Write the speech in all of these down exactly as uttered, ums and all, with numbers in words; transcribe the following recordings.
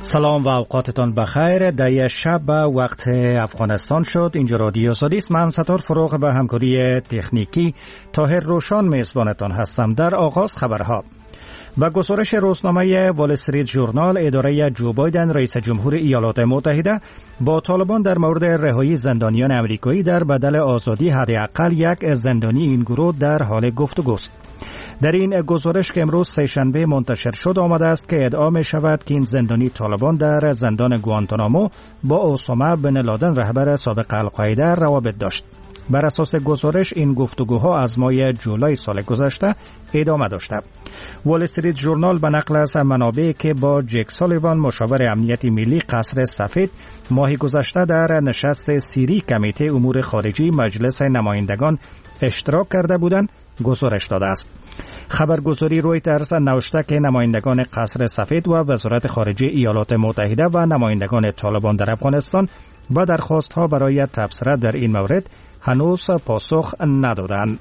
سلام و اوقاتتان بخیر. در شب به وقت افغانستان شد. اینجا رادیو آزادی است. من ستار فروغ به همکاری تکنیکی طاهر روشان میزبانتان هستم. در آغاز خبرها. با گزارش روزنامه وال استریت ژورنال، اداره جو بایدن رئیس جمهور ایالات متحده با طالبان در مورد رهایی زندانیان امریکایی در بدل آزادی حداقل یک زندانی این گروه در حال گفتگوست. در این گزارش که امروز سه‌شنبه منتشر شد آمده است که ادعا می شود که این زندانی طالبان در زندان گوانتانامو با اسامه بن لادن رهبر سابق القاعده روابط داشت. بر اساس گزارش این گفتگوها از ماه جولای سال گذشته ادامه داشته. وال استریت ژورنال به نقل از منابعی که با جک سالیوان مشاور امنیت ملی قصر سفید ماه گذشته در نشست سیری کمیته امور خارجی مجلس نمایندگان اشتراک کرده بودند گزارش داده است. خبرگزاری رویترز نوشته که نمایندگان قصر سفید و وزارت خارجه ایالات متحده و نمایندگان طالبان در افغانستان با درخواست‌ها برای تبصره در این مورد هنوز پاسخ ندادند.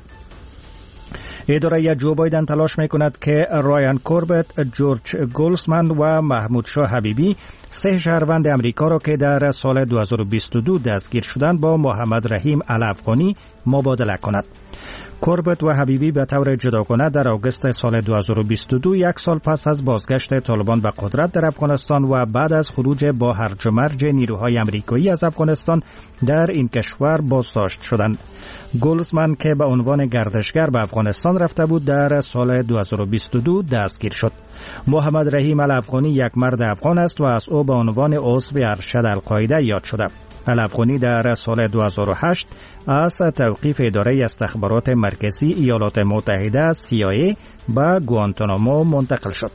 اداره جو بایدن تلاش می‌کند که رایان کوربت، جورج گولسمن و محمود شاه حبیبی سه شهروند امریکا را که در سال دو هزار و بیست و دو دستگیر شدند با محمد رحیم الافغانی مبادله کند. کوربت و حبیبی به طور جداگانه در آگوست سال دو هزار و بیست و دو، یک سال پس از بازگشت طالبان به قدرت در افغانستان و بعد از خروج با هرج و مرج نیروهای امریکایی از افغانستان در این کشور بازداشت شدند. گولزمن که به عنوان گردشگر به افغانستان رفته بود در سال دو هزار و بیست و دو دستگیر شد. محمد رحیم الافغانی یک مرد افغان است و از او به عنوان عضو ارشد القاعده یاد شده. الافغانی در سال دو هزار و هشت از توقیف اداره استخبارات مرکزی ایالات متحده سی آی ای به گوانتانامو منتقل شد.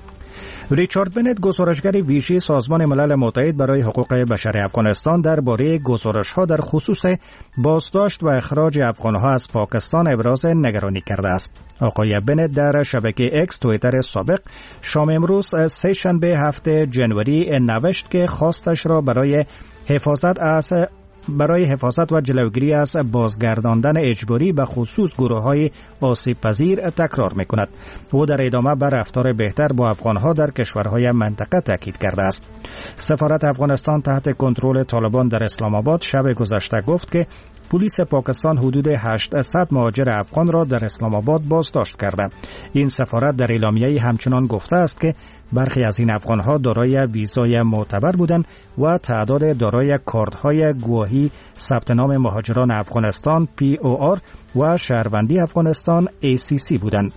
ریچارد بنت، گزارشگر ویژه سازمان ملل متحد برای حقوق بشر افغانستان، درباره گزارش‌ها در خصوص بازداشت و اخراج افغان‌ها از پاکستان ابراز نگرانی کرده است. آقای بنت در شبکه اکس توییتر سابق شام امروز سه شنبه هفته جنوری نوشت که خواستش را برای حفاظت از برای حفاظت و جلوگیری از بازگرداندن اجباری به خصوص گروه‌های آسیب پذیر تکرار می‌کند. او در ادامه بر رفتار بهتر با افغان‌ها در کشورهای منطقه تاکید کرده است. سفارت افغانستان تحت کنترل طالبان در اسلام آباد شب گذشته گفت که پلیس پاکستان حدود هشتصد مهاجر افغان را در اسلام آباد بازداشت کرده. این سفارت در اعلامیه همچنان گفته است که برخی از این افغان‌ها دارای ویزای معتبر بودند و تعداد دارای کارت‌های گواهی ثبت نام مهاجران افغانستان پی او آر و شهروندی افغانستان ای سی سی بودند.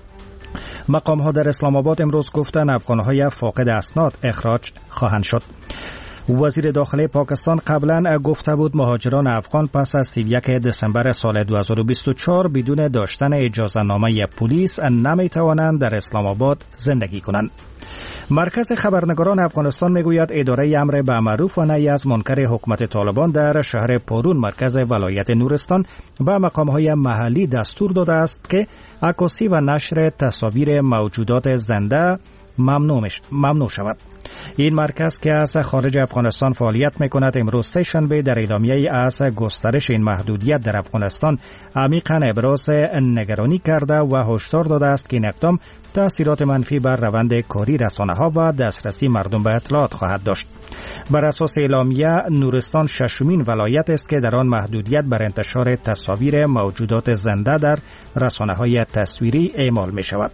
مقام‌ها در اسلام آباد امروز گفتند افغان‌های فاقد اسناد اخراج خواهند شد. وزیر داخلی پاکستان قبلا گفته بود مهاجران افغان پس از سی و یک دسامبر سال دو هزار و بیست و چهار بدون داشتن اجازه نامه پلیس نمی توانند در اسلام آباد زندگی کنند. مرکز خبرنگاران افغانستان میگوید اداره امر به معروف و نهی از منکر حکومت طالبان در شهر پورون مرکز ولایت نورستان به مقام‌های محلی دستور داده است که عکاسی و نشر تصاویر موجودات زنده ممنوع ممنوع شود. این مرکز که از خارج افغانستان فعالیت می‌کند امروز سه شنبه در اعلامیه‌ای از گسترش این محدودیت در افغانستان عمیقاً ابراز نگرانی کرده و هشدار داده است که این اقدام تأثیرات منفی بر روند کاری رسانه‌ها و دسترسی مردم به اطلاعات خواهد داشت. بر اساس اعلامیه نورستان ششمین ولایت است که در آن محدودیت بر انتشار تصاویر موجودات زنده در رسانه‌های تصویری اعمال می‌شود.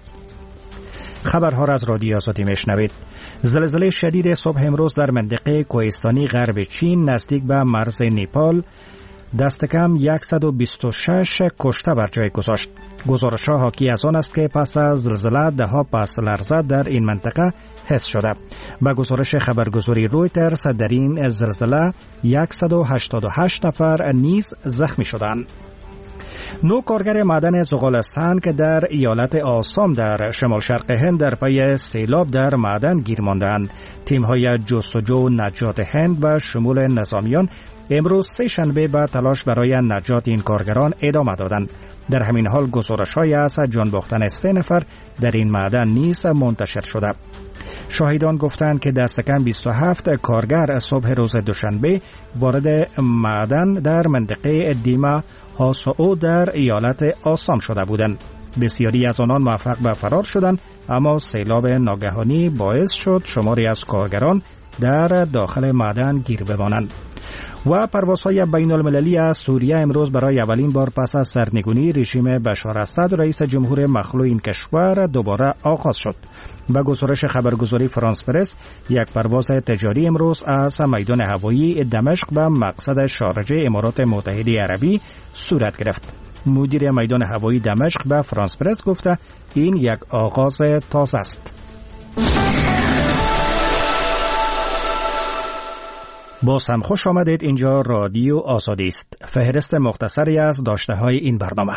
خبرها را از رادیو آزادی میشنوید. زلزله شدید صبح امروز در منطقه کوهستانی غرب چین نزدیک به مرز نپال دست کم صد و بیست و شش کشته بر جای گذاشت. گزارش‌ها حاکی از آن است که پس از زلزله ده ها پس لرزه در این منطقه حس شده. با گزارش خبرگزاری رویترز در این زلزله صد و هشتاد و هشت نفر نیز زخمی شدند. نو کارگر معدن زغالستان که در ایالت آسام در شمال شرق هند در پی سیلاب در معدن گیر ماندند. تیم‌های جستجو و نجات هند و شمول نظامیان امروز سه شنبه به تلاش برای نجات این کارگران ادامه دادند. در همین حال گزارش‌هایی از جان باختن سه نفر در این معدن نیز منتشر شده. شاهدان گفتند که دست کم بیست و هفت کارگر صبح روز دوشنبه وارد معدن در منطقه دیما هاسو در ایالت آسام شده بودند. بسیاری از آنان موفق به فرار شدند، اما سیلاب ناگهانی باعث شد شماری از کارگران در داخل معدن گیر بمانند. و پروازهای بین المللی از سوریه امروز برای اولین بار پس از سرنگونی رژیم بشار اسد رئیس جمهور مخلوع این کشور دوباره آغاز شد. به گزارش خبرگزاری فرانس پرس، یک پرواز تجاری امروز از میدان هوایی دمشق به مقصد شارجه امارات متحده عربی صورت گرفت. مدیر میدان هوایی دمشق به فرانس پرس گفته این یک آغاز تازه است. باز هم خوش آمدید. اینجا رادیو آزادی است. فهرست مختصری از داشته های این برنامه.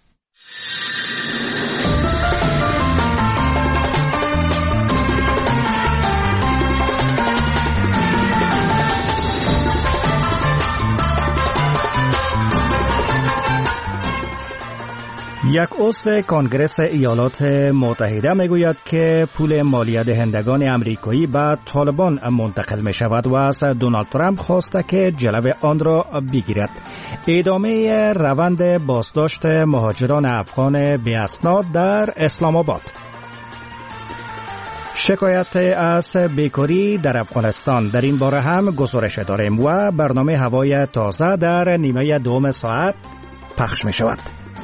یک عضو کنگره ایالات متحده میگوید که پول مالیه دهندگان امریکایی به طالبان منتقل می شود و از دونالد ترامپ خواسته که جلو آن را بگیرد. ادامه روند بازداشت مهاجران افغان بی اسناد در اسلام آباد. شکایت از بیکاری در افغانستان، در این باره هم گزارش داریم و برنامه هوای تازه در نیمه دوم ساعت پخش می شود.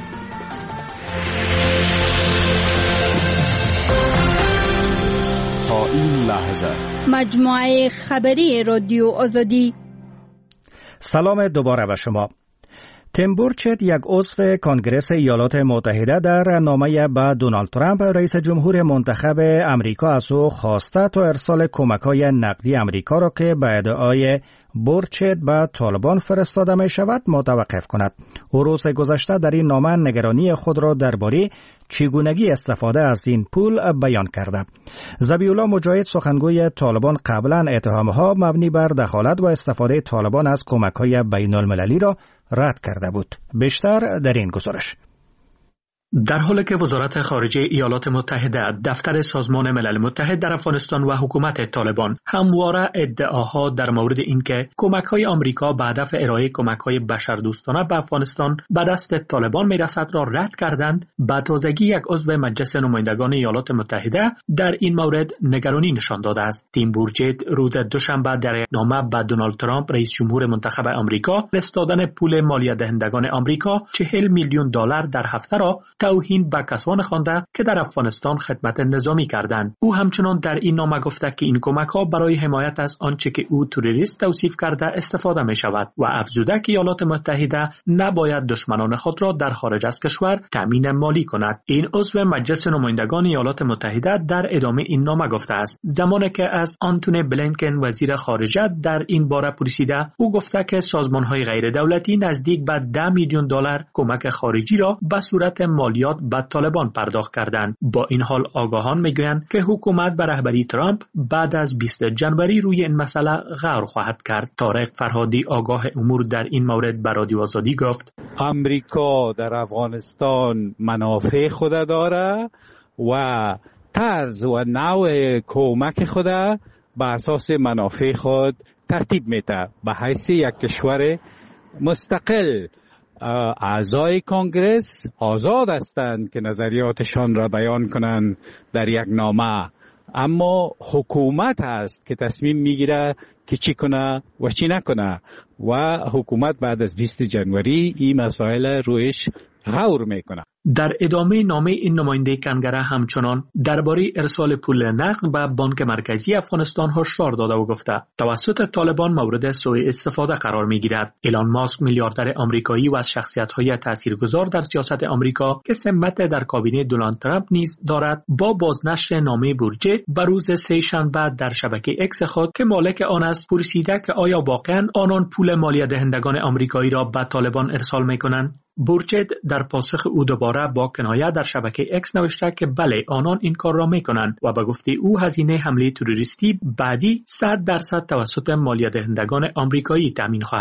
این لحظه مجموعه خبری رادیو آزادی. سلام دوباره به شما. تیم بورچت، یک عضو کنگره ایالات متحده، در نامه به دونالد ترامپ رئیس جمهور منتخب امریکا از او خواسته تا ارسال کمک‌های نقدی امریکا را که به ادعای بورچت به طالبان فرستاده می شود متوقف کند. او روز گذشته در این نامه نگرانی خود را درباره چگونگی استفاده از این پول بیان کرده. ذبیح‌الله مجاهد، سخنگوی طالبان، قبلا اتهام‌ها مبنی بر دخالت و استفاده طالبان از کمک‌های بین‌المللی را رد کرده بود. بیشتر در این گزارش. در حالی که وزارت خارجه ایالات متحده، دفتر سازمان ملل متحد در افغانستان و حکومت طالبان همواره ادعاها در مورد اینکه کمک‌های آمریکا به هدف ارائه کمک‌های بشردوستانه به افغانستان به دست طالبان میرسد را رد کردند، به تازگی یک عضو مجلس نمایندگان ایالات متحده در این مورد نگرانی نشان داده است. تیم بورچت روز دوشنبه در نامه به دونالد ترامپ رئیس جمهور منتخب آمریکا فرستادن پول مالیه دهندگان آمریکا چهل میلیون دلار در هفته را توهین به کسان خوانده که در افغانستان خدمت نظامی کردند. او همچنان در این نامه گفته که این کمک‌ها برای حمایت از آنچه که او تروریست توصیف کرده استفاده می شود و افزوده که ایالات متحده نباید دشمنان خود را در خارج از کشور تامین مالی کند. این عضو مجلس نمایندگان ایالات متحده در ادامه این نامه گفته است زمانی که از آنتونی بلینکن وزیر خارجه در این باره پرسیده، او گفته که سازمان‌های غیر دولتی نزدیک به ده میلیون دلار کمک خارجی را به صورت مالیات به طالبان پرداخت کردند. با این حال آگاهان میگویند که حکومت به رهبری ترامپ بعد از بیست ژانویه روی این مسئله غور خواهد کرد. طارق فرهادی، آگاه امور، در این مورد به رادیو آزادی گفت امریکا در افغانستان منافع خود داره و طرز و نوع کمک خود به اساس منافع خود ترتیب میده. به حیث یک کشور مستقل اعضای کنگرس آزاد هستند که نظریاتشان را بیان کنند در یک نامه، اما حکومت است که تصمیم میگیره که چی کنه و چی نکنه و حکومت بعد از بیست ژانویه این مسائل رویش غور میکنه. در ادامه نامه این نماینده کنگره همچنان درباره ارسال پول نقد به بانک مرکزی افغانستان هشدار داده و گفته توسط طالبان مورد سوء استفاده قرار میگیرد. ایلان ماسک، میلیاردر آمریکایی و از شخصیت‌های تاثیرگذار در سیاست آمریکا که سمت در کابینه دونالد ترامپ نیز دارد، با بازنشر نامه بورچت بر روز سه شنبه در شبکه اکس خود که مالک آن است پرسیده که آیا واقعاً آنان پول مالیه دهندگان آمریکایی را به طالبان ارسال میکنند. بورچت در پاسخ او دوباره با کنایه در شبکه اکس نوشته که بله، آنان این کار را میکنند و به گفته او هزینه حمله تروریستی بعدی صد درصد توسط مالیه دهندگان آمریکایی تامین خواهد شد.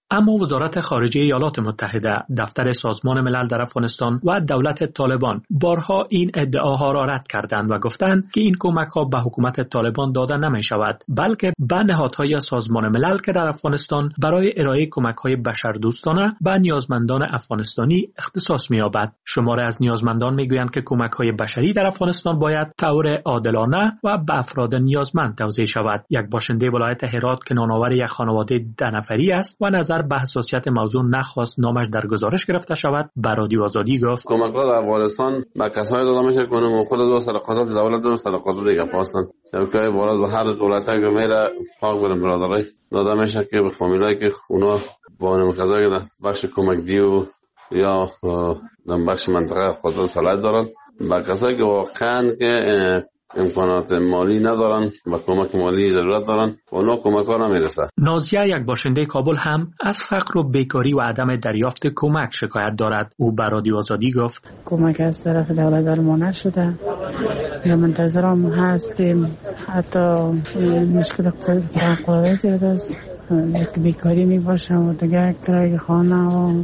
اما وزارت خارجه ایالات متحده، دفتر سازمان ملل در افغانستان و دولت طالبان بارها این ادعاها را رد کردند و گفتند که این کمک‌ها به حکومت طالبان داده نمی‌شود، بلکه به نهادهای سازمان ملل که در افغانستان برای ارائه کمک‌های بشردوستانه به نیازمندان افغانستانی اختصاص می‌یابد. شماره از نیازمندان می‌گویند که کمک‌های بشری در افغانستان باید طور عادلانه و به افراد نیازمند توزیع شود. یک باشنده ولایت هرات که نانآور یک خانواده ده نفری است و نظر به حساسیت موضوع نخواست نامش در گزارش گرفته شود، به رادیو آزادی گفت: کمک‌ها در افغانستان به کسایی داده میشه که اونم خود دو سرقاطات دولت دو سرقاطات دیگه پاستن. شبکه‌های بالا به هر دولتایی که میره پاک برن برادرای داده میشه که به فامیلایی که اونا با نمکزایی که بخش کمک‌دی و یا در بخش منطقه خود صلاحیت دارن، با کسایی که واقعا که امکانات مالی ندارن و کمک مالی ضرورت دارن اونا کمک ها نمیرسه. نازیه، یک باشنده کابل، هم از فقر و بیکاری و عدم دریافت کمک شکایت دارد. او به رادیو آزادی گفت: کمک از طرف دولت برما نشده یا منتظرم هستیم. حتی مشکل اقتصادی فوق‌العاده زیاد است، یک بیکاری می باشم و دیگه کرایه خانه و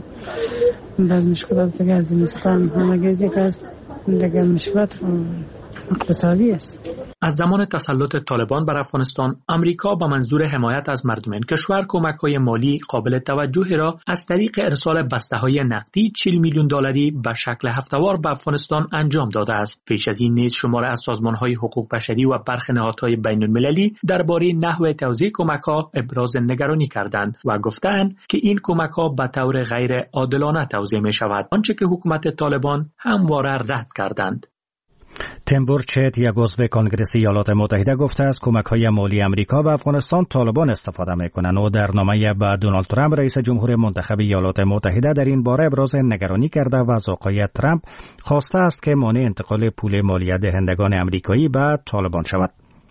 از مشکلات دیگه از زمستان همگیز یک است دیگه مشکلات اقتصادی است. از زمان تسلط طالبان بر افغانستان، امریکا با منظور حمایت از مردم این کشور کمک‌های مالی قابل توجهی را از طریق ارسال بسته‌های نقدی چهل میلیون دلاری به شکل هفته‌وار به افغانستان انجام داده است. پیش از این نیز شماره از سازمان‌های حقوق بشری و برخی نهادهای بین‌المللی درباره نحوه توزیع کمک‌ها ابراز نگرانی کردند و گفتند که این کمک‌ها به طور غیر عادلانه توزیع می‌شود، آنچه که حکومت طالبان همواره رد کردند. تیم بورچت، یک عضو کنگره ایالات متحده، گفته است کمک‌های مالی امریکا به افغانستان طالبان استفاده می‌کنند و در نامه به دونالد ترامپ رئیس جمهور منتخب ایالات متحده در این باره ابراز نگرانی کرده و از آقای ترامپ خواسته است که مانع انتقال پول مالی دهندگان امریکایی به طالبان شود.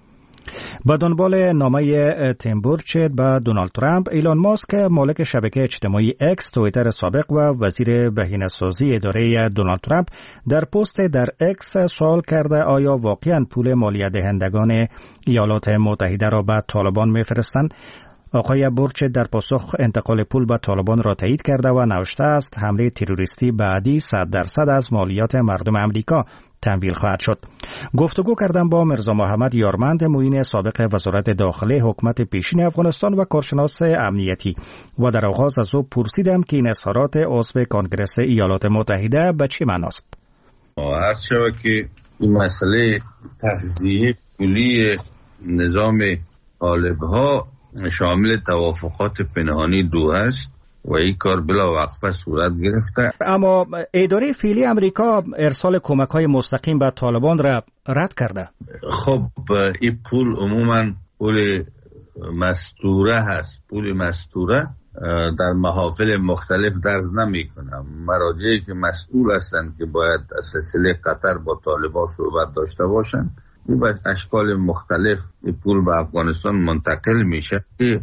با دنبال نامه تیم بورچت به دونالد ترامپ، ایلان ماسک، مالک شبکه اجتماعی اکس توییتر سابق و وزیر بهینه‌سازی اداره دونالد ترامپ، در پست در اکس سوال کرده آیا واقعاً پول مالی دهندگان ایالات متحده را به طالبان می‌فرستند؟ آقای بورچت در پاسخ انتقال پول به طالبان را تایید کرده و نوشته است حمله تروریستی بعدی صد درصد از مالیات مردم امریکا تمویل خواهد شد. گفتگو کردم با مرزا محمد یارمند، معین سابق وزارت داخله حکومت پیشین افغانستان و کارشناس امنیتی، و در آغاز از او پرسیدم که این اظهارات عضو کنگره ایالات متحده به چه معناست. هر شود که این مسئله تغذیه پولی نظام طالب‌ها شامل توافقات پنهانی دو است و این کار بلا وقفه صورت گرفته. اما اداره فعلی امریکا ارسال کمک‌های مستقیم به طالبان را رد کرده. خب این پول عموما پول مستوره هست. پول مستوره در محافل مختلف درز نمی کنم. مراجعی که مسئول هستند که باید از سلسله قطر با طالبان صحبت داشته باشند، این باید اشکال مختلف پول به افغانستان منتقل میشه که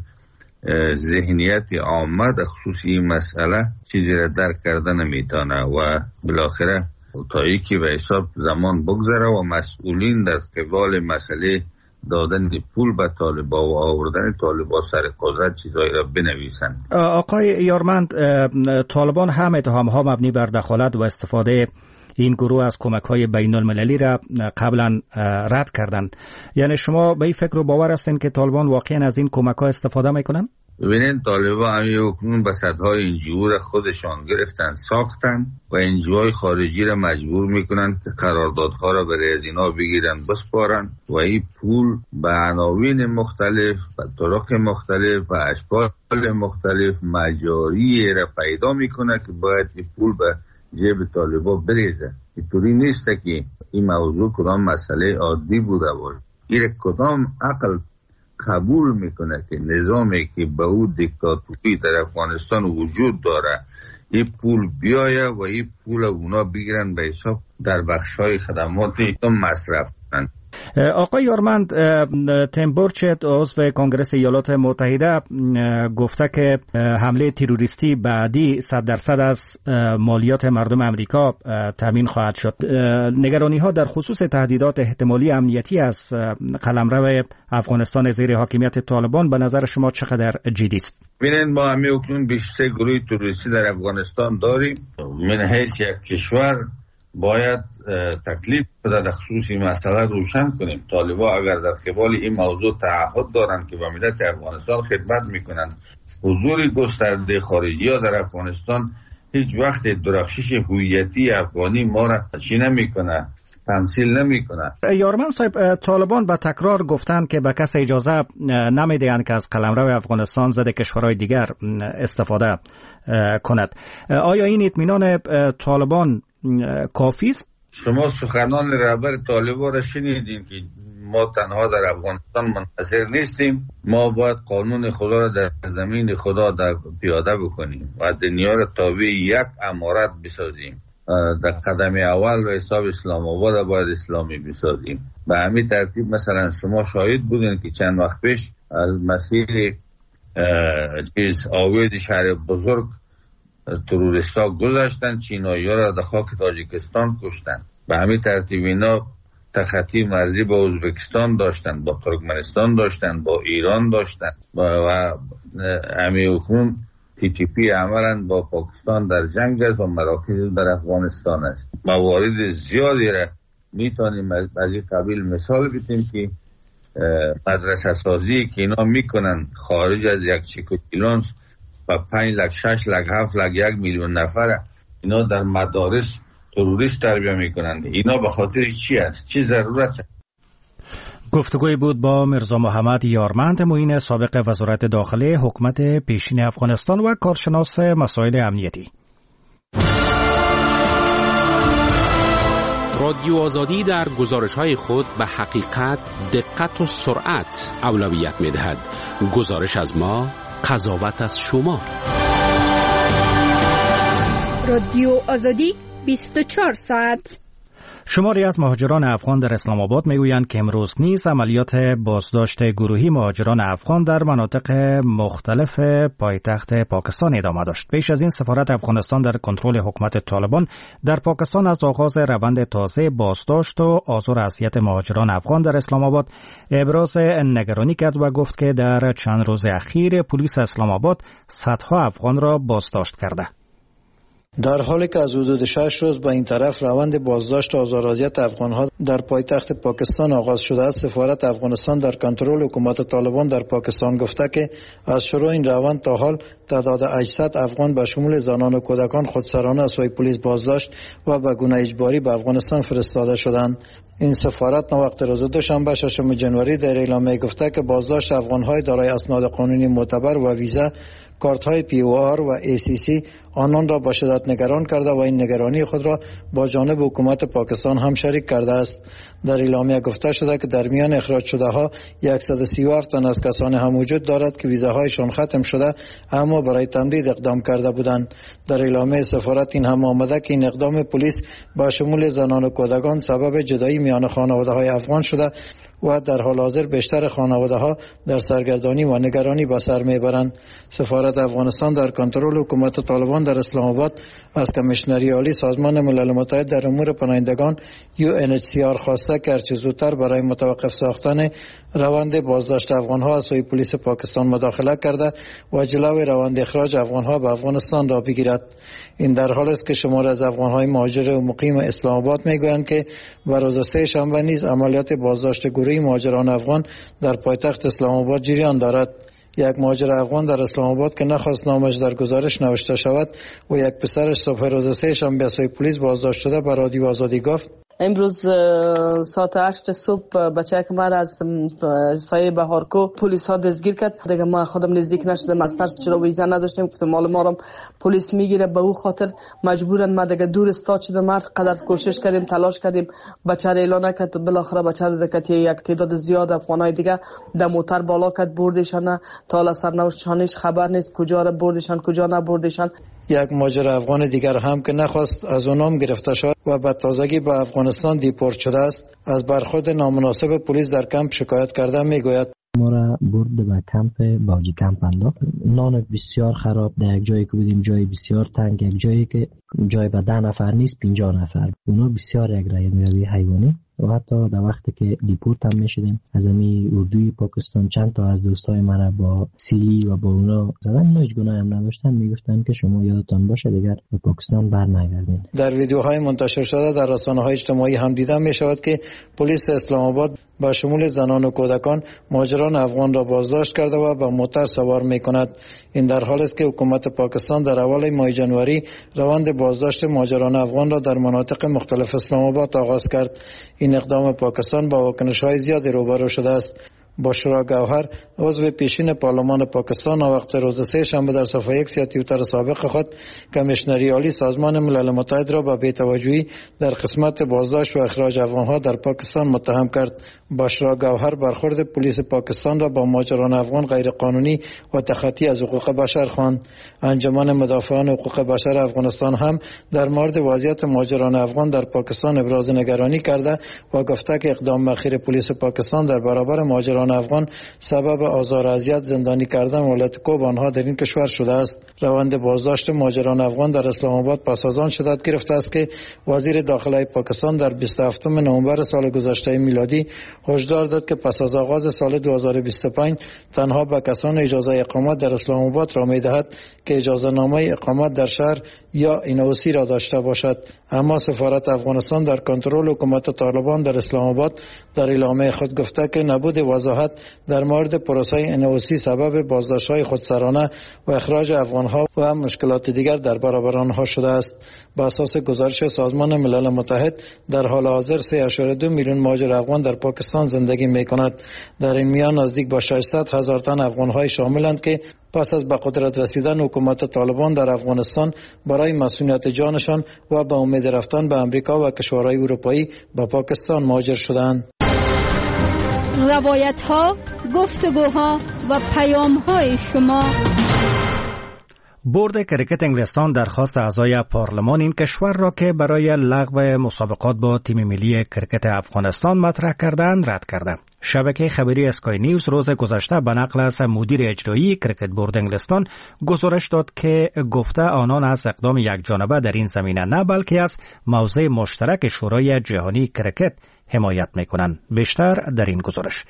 ذهنیت عامه در خصوص این مسئله چیزی را درک کرده نمیتونه و بالاخره تا یکی به حساب زمان بگذره و مسئولین در قبال مسئله دادن پول به طالبا و آوردن طالبا سر قدرت چیزایی را بنویسن. آقای یارمند، طالبان هم اتهام‌ها مبنی بر دخالت و استفاده این گروه از کمک‌های بین‌المللی را قبلا رد کردند. یعنی شما به این فکر و باور هستین که طالبان واقعا از این کمک‌ها استفاده میکنن؟ ببینید، طالبان همین حکومت به صدهای انجیو خودشان گرفتن ساختن و انجیوهای خارجی را مجبور میکنن که قراردادها را برای از اینا بگیرن بسپارن و این پول به عناوین مختلف، به طرق مختلف و اشکال مختلف مجاری را پیدا میکنه که باید این پول به جیب طالبا بریزه. اینطوری نیست که این موضوع کدام مسئله عادی بوده باشه. این کدام عقل قبول میکنه که نظامی که به او دیکتاتوری در افغانستان وجود داره این پول بیایه و این پول اونا بگیرن به حساب در بخشای خدماتی مصرف کنن. آقای یارمند، تیم بورچت عضو کنگره ایالات متحده گفته که حمله تروریستی بعدی صد درصد از مالیات مردم امریکا تامین خواهد شد. نگرانی ها در خصوص تهدیدات احتمالی امنیتی از قلمرو افغانستان زیر حاکمیت طالبان به نظر شما چقدر جدی است؟ ببینید، ما همه اکنون بیشتر گروه تروریستی در افغانستان داریم. من حیث یک کشور باید تکلیف بده در خصوص این مسئله روشن کنیم. طالبان اگر در قبال این موضوع تعهد دارند که به ملت افغانستان خدمت میکنند، حضور گسترده خارجی ها در افغانستان هیچ وقت درخشش هویتی افغانی ما را چی نمیکنه، تمثیل نمیکنه. یارمند صاحب، طالبان به تکرار گفتند که به کس اجازه نمیدهند که از قلمرو افغانستان ضد کشورهای دیگر استفاده کند. آیا این اطمینان طالبان کافی است؟ شما سخنان رهبر طالبان را شنیدین که ما تنها در افغانستان منحصر نیستیم، ما باید قانون خدا را در زمین خدا در پیاده بکنیم و دنیا را تابع یک امارت بسازیم. در قدم اول به حساب اسلام آباد باید اسلامی بسازیم. به همین ترتیب مثلا شما شاهد بودین که چند وقت پیش از مسیر چیز آوید شهر بزرگ تروریستا گذاشتن، چینایی ها را در خاک تاجیکستان کشتن. به همین ترتیب اینا تخطی مرزی با ازبکستان داشتن، با ترکمنستان داشتن، با ایران داشتن و همین اکنون تی تی پی عملا با پاکستان در جنگ است و مراکز در افغانستان است. موارد زیادی را میتونیم از این قبیل مثال بزنیم که مدرسه سازی که اینا میکنن خارج از یک چیکوچیلونس و پنج لک شش لک هفت لک یک میلیون نفر اینا در مدارس تروریست تربیه میکنند. اینا به خاطر چی است؟ چی ضرورت؟ گفتگوی بود با میرزا محمد یارمند، معین سابق وزارت داخله حکومت پیشین افغانستان و کارشناس مسائل امنیتی. رادیو آزادی در گزارش‌های خود به حقیقت، دقت و سرعت اولویت می‌دهد. گزارش از ما، قضاوت از شما. رادیو آزادی بیست و چهار ساعت. شماری از مهاجران افغان در اسلام آباد میگویند که امروز نیز عملیات بازداشت گروهی مهاجران افغان در مناطق مختلف پایتخت پاکستان ادامه داشت. پیش از این سفارت افغانستان در کنترل حکومت طالبان در پاکستان از آغاز روند تازه بازداشت و آزار و اذیت مهاجران افغان در اسلام آباد ابراز نگرانی کرد و گفت که در چند روز اخیر پلیس اسلام آباد صدها افغان را بازداشت کرده. در حالی که از حدود شش روز با این طرف روند بازداشت و آزار و اذیت افغان‌ها در پایتخت پاکستان آغاز شده است، سفارت افغانستان در کنترل حکومت طالبان در پاکستان گفته که از شروع این روند تا حال تعداد هشتصد افغان به شمول زنان و کودکان خودسرانه از سوی پلیس بازداشت و به گونه اجباری به افغانستان فرستاده شدند. این سفارت وقت روز دوشنبه ششم ژانویه در اعلامیه گفته که بازداشت افغان‌های دارای اسناد قانونی معتبر و ویزا، کارت‌های پی او آر و ای سی سی آنان را با شدت نگران کرده و این نگرانی خود را با جانب حکومت پاکستان هم شریک کرده است. در اعلامیه گفته شده که در میان اخراج شده ها صد و سی و هفت تن از کسان هم وجود دارد که ویزاهایشان ختم شده اما برای تمدید اقدام کرده بودند. در اعلامیه سفارت این هم آمده که این اقدام پلیس با شمول زنان و کودکان سبب جدایی میان خانواده‌های افغان شده و در حال حاضر بیشتر خانواده‌ها در سرگردانی و نگرانی به سر میبرند. سفارت افغانستان در کنترل حکومت طالبان در اسلام آباد از کمیشنری عالی سازمان ملل متحد در امور پناهندگان یو ان اچ سی آر خواسته که هرچه زودتر برای متوقف ساختن روند بازداشت افغان‌ها از سوی پلیس پاکستان مداخله کرده و جلوی روند اخراج افغان‌ها به افغانستان را بگیرد. این در حالی است که شمار از افغان‌های مهاجر و مقیم اسلام آباد میگویند که بر روز سه شنبه نیز عملیات بازداشت گروهی مهاجران افغان در پایتخت اسلام آباد جریان دارد. یک مهاجر افغان در اسلام آباد که نخواست نامش در گزارش نوشته شود و یک پسرش صبح روز سه شنبه از سوی پلیس بازداشت شده به رادیو آزادی گفت: امروز ساعت هشت صبح بچه که من از سایه بهارکو پلیس ها دستگیر کرد. دیگه ما خودم نزدیک نشدم از ترس، چرا ویزا نداشتیم، گفتم مال ما رو پلیس میگیره، به او خاطر مجبورن ما دیگه دور استاد شدم. ما قدر کوشش کردیم، تلاش کردیم، بچه رو اعلان نکرد. بالاخره بچه رو دیگه یک تعداد زیاد افغانای دیگه در موتر بالا کرد بردشان، تا حالا سرنوشتشانش خبر نیست کجا رو بردشان کجا نبردشان. یک مهاجر افغان دیگر هم که نخواست از اونام گرفته شد و به تازگی به افغان افغانستان دیپورت شده است از برخورد نامناسب پلیس در کمپ شکایت کرده میگوید ما را برد به کمپ باجی کمپ انداخت. نان بسیار خراب، در یک جایی که بودیم جای بسیار تنگ، یک جایی که جای به ده نفر نیست پنجاه نفر. اونا بسیار یک رای میروی حیوانی و حتی در وقتی که دیپورت هم میشدیم از امی اردوی پاکستان چند تا از دوستای من با سیلی و با اونا زدن، اونا هیچ گناهی هم نداشتن، میگفتن که شما یادتان باشه دیگر به پاکستان برنگردین. در ویدیوهای منتشر شده در رسانه‌های اجتماعی هم دیده میشود که پلیس اسلام آباد با شمول زنان و کودکان مهاجران افغان را بازداشت کرده و به موتر سوار میکند. این در حالی است که حکومت پاکستان در اول ماه جنوری روند بازداشت مهاجران افغان را در مناطق مختلف اسلام آباد آغاز کرد. این اقدام پاکستان با واکنش‌های زیادی روبرو شده است. بشرا گوهر عضو پیشین پارلمان پاکستان وقت روز سه شنبه در صفحه یک سی توییتر سابق خود کمیشنری عالی سازمان ملل متحد را به بی‌توجهی در قسمت بازداشت و اخراج افغان‌ها در پاکستان متهم کرد. بشرا گوهر برخورد پلیس پاکستان را با مهاجران افغان غیرقانونی و تخطی از حقوق بشر خواند. انجمن مدافعان حقوق بشر افغانستان هم در مورد وضعیت مهاجران افغان در پاکستان ابراز نگرانی کرده و گفته که اقدام اخیر پلیس پاکستان در برابر مهاجران افغان سبب آزار و اذیت، زندانی کردن و ولتکوب آنها در این کشور شده است. روند بازداشت مهاجران افغان در اسلام آباد پس از آن شدت گرفته است که وزیر داخله پاکستان در بیست و هفتم نوامبر سال گذشته میلادی هشدار داد که پس از آغاز سال دو هزار و بیست و پنج تنها به کسان اجازه اقامت در اسلام آباد را می‌دهد که اجازه نامه اقامت در شهر یا ان او سی را داشته باشد. اما سفارت افغانستان در کنترل حکومت طالبان در اسلام آباد در اعلامیه خود گفته که نبود وضاحت در مورد پروسه ان او سی سبب بازداشت‌های خودسرانه و اخراج افغان‌ها و مشکلات دیگر در برابر آنها شده است. بر اساس گزارش سازمان ملل متحد در حال حاضر سه اشاره دو میلیون مهاجر افغان در پاکستان زندگی می‌کند. در این میان نزدیک به ششصد هزار تن افغان‌های شاملند که پس از به قدرت رسیدن حکومت طالبان در افغانستان برای مسئولیت جانشان و به امید رفتن به امریکا و کشورهای اروپایی به پاکستان مهاجر شدند. روایت‌ها، گفتگوها و پیام‌های شما. بورد کرکت انگلستان درخواست اعضای پارلمان این کشور را که برای لغو مسابقات با تیم ملی کرکت افغانستان مطرح کردند رد کرده. شبکه خبری اسکای نیوز روز گذشته به نقل از مدیر اجرایی کرکت بورد انگلستان گزارش داد که گفته آنان از اقدام یک جانبه در این زمینه نه بلکه از موضع مشترک شورای جهانی کرکت حمایت می‌کنند. بیشتر در این گزارش.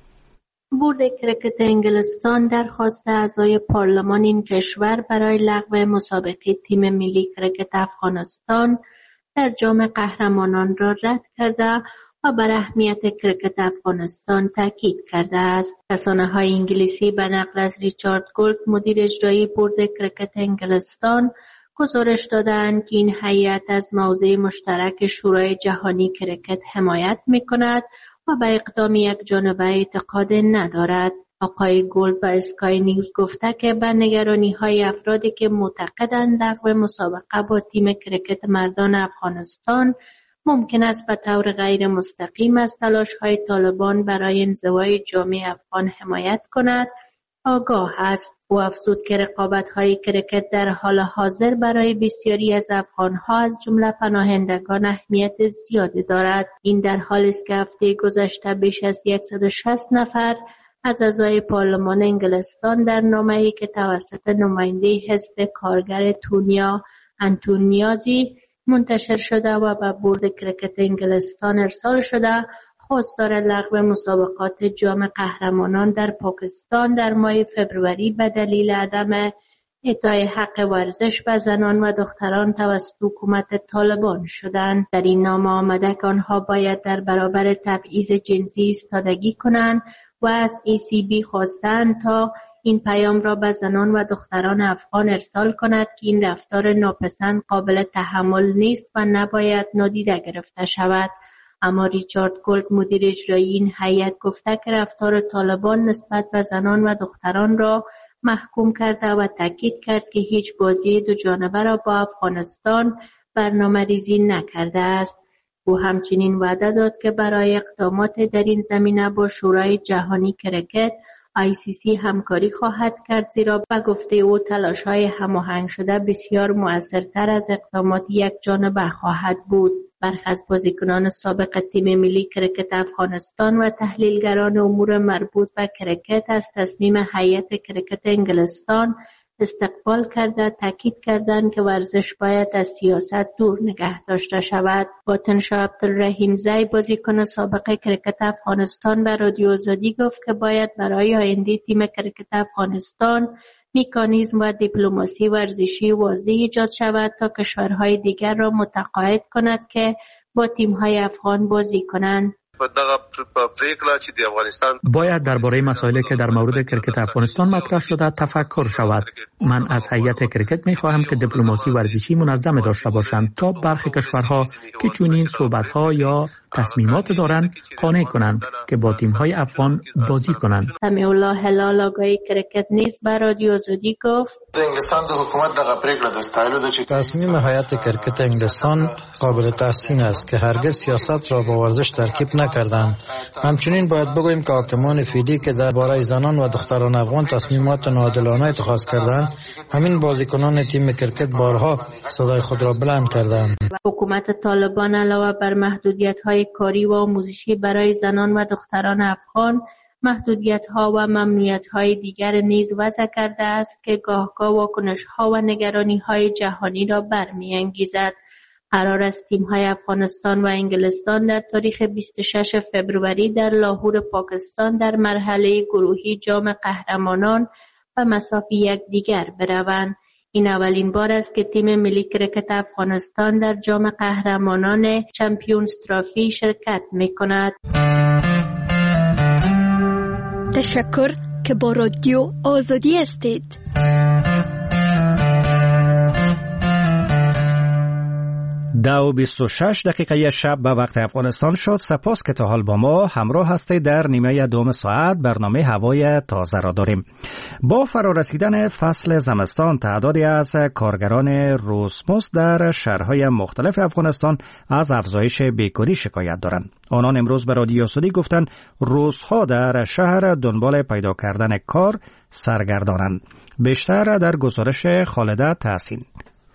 بورد کرکت انگلستان درخواست اعضای پارلمان این کشور برای لغو مسابقه تیم ملی کرکت افغانستان در جام قهرمانان را رد کرده و بر اهمیت کرکت افغانستان تاکید کرده است. رسانه‌های انگلیسی به نقل از ریچارد گولد مدیر اجرایی بورد کرکت انگلستان گزارش دادند که این هیئت از موضع مشترک شورای جهانی کرکت حمایت می‌کند و به اقدام یک جانبه اعتقاد ندارد. آقای گولد به اسکای نیوز گفته که به نگرانی‌های افرادی که معتقدند لغو مسابقه با تیم کرکت مردان افغانستان ممکن است به طور غیر مستقیم از تلاش‌های طالبان برای انزوای جام افغان حمایت کند آگاه است. او افزود که رقابت‌های کرکت در حال حاضر برای بسیاری از افغان‌ها از جمله پناهندگان اهمیت زیادی دارد. این در حالی است که هفته گذشته بیش از صد و شصت نفر از اعضای پارلمان انگلستان در نامه‌ای که توسط نماینده حزب کارگر تونیا انتونیازی منتشر شده و به بورد کرکت انگلستان ارسال شده خواستار لغو مسابقات جام قهرمانان در پاکستان در ماه فبروری به دلیل عدم اعطای حق ورزش به زنان و دختران توسط حکومت طالبان شدند. در این نامه آمده که آنها باید در برابر تبعیض جنسی ایستادگی کنند و از ای سی بی خواستند تا این پیام را به زنان و دختران افغان ارسال کند که این رفتار ناپسند قابل تحمل نیست و نباید نادیده گرفته شود. اما ریچارد گولد مدیر اجرایی این هیئت گفته که رفتار طالبان نسبت به زنان و دختران را محکوم کرده و تاکید کرد که هیچ بازی دو جانبه را با افغانستان برنامه‌ریزی نکرده است. او همچنین وعده داد که برای اقدامات در این زمینه با شورای جهانی کرکت آی سی سی همکاری خواهد کرد، زیرا به گفته او تلاش‌های هماهنگ شده بسیار مؤثرتر از اقدامات یک جانبه خواهد بود. برخی از بازیکنان سابق تیم ملی کرکت افغانستان و تحلیلگران امور مربوط به کرکت از تصمیم هیئت کرکت انگلستان استقبال کرده تاکید کردند که ورزش باید از سیاست دور نگه داشته شود. باطنشاه عبدالرحیم زی بازیکن سابق کرکت افغانستان به رادیو آزادی گفت که باید برای آینده تیم کرکت افغانستان مکانیزم و دیپلماسی ورزشی واضح ایجاد شود تا کشورهای دیگر را متقاعد کند که با تیم‌های افغان بازی کنند. باید درباره مسائلی که در مورد کرکت افغانستان مطرح شده تفکر شود. من از هیئت کرکت می خواهم که دیپلماسی ورزشی منظم داشته باشند تا برخی کشورها که چنین صحبت‌ها یا تصمیمات دارند قانع کنند که با تیم‌های افغان بازی کنند. سمیع الله هلال آگاهی کرکت نیز به رادیو آزادی گفت تصمیم هیئت کرکت انگلستان قابل تحسین است که هرگز سیاست را با ورزش ترکیب نکردند. همچنین باید بگوییم که حاکمان فعلی که درباره زنان و دختران افغان تصمیمات ناعادلانه اتخاذ کردند، همین بازیکنان تیم کرکت بارها صدای خود را بلند کردند. حکومت طالبان علاوه بر محدودیت‌های کاری و آموزشی برای زنان و دختران افغان، محدودیت‌ها و ممنوعیت‌های دیگر نیز وضع کرده است که گاهگاه واکنش‌ها و نگرانی‌های جهانی را برمی‌انگیزد. قرار است تیم‌های افغانستان و انگلستان در تاریخ بیست و ششم فوریه در لاهور پاکستان در مرحله گروهی جام قهرمانان و مسافی یکدیگر بروند. این اولین بار است که تیم ملی کرکت افغانستان در جام قهرمانان چمپیونز ترافی شرکت می‌کند. تشکر که با رادیو آزادی هستید. ده و بیست و شش دقیقه شب به وقت افغانستان شد. سپاس که تا حال با ما همراه هستید. در نیمه دوم ساعت برنامه هوای تازه را داریم. با فرارسیدن فصل زمستان تعدادی از کارگران روسموس در شهرهای مختلف افغانستان از افزایش بیکاری شکایت دارند. آنان امروز به رادیو آزادی گفتند روزها در شهر دنبال پیدا کردن کار سرگردانند. بیشتر در گزارش خالده تحسین.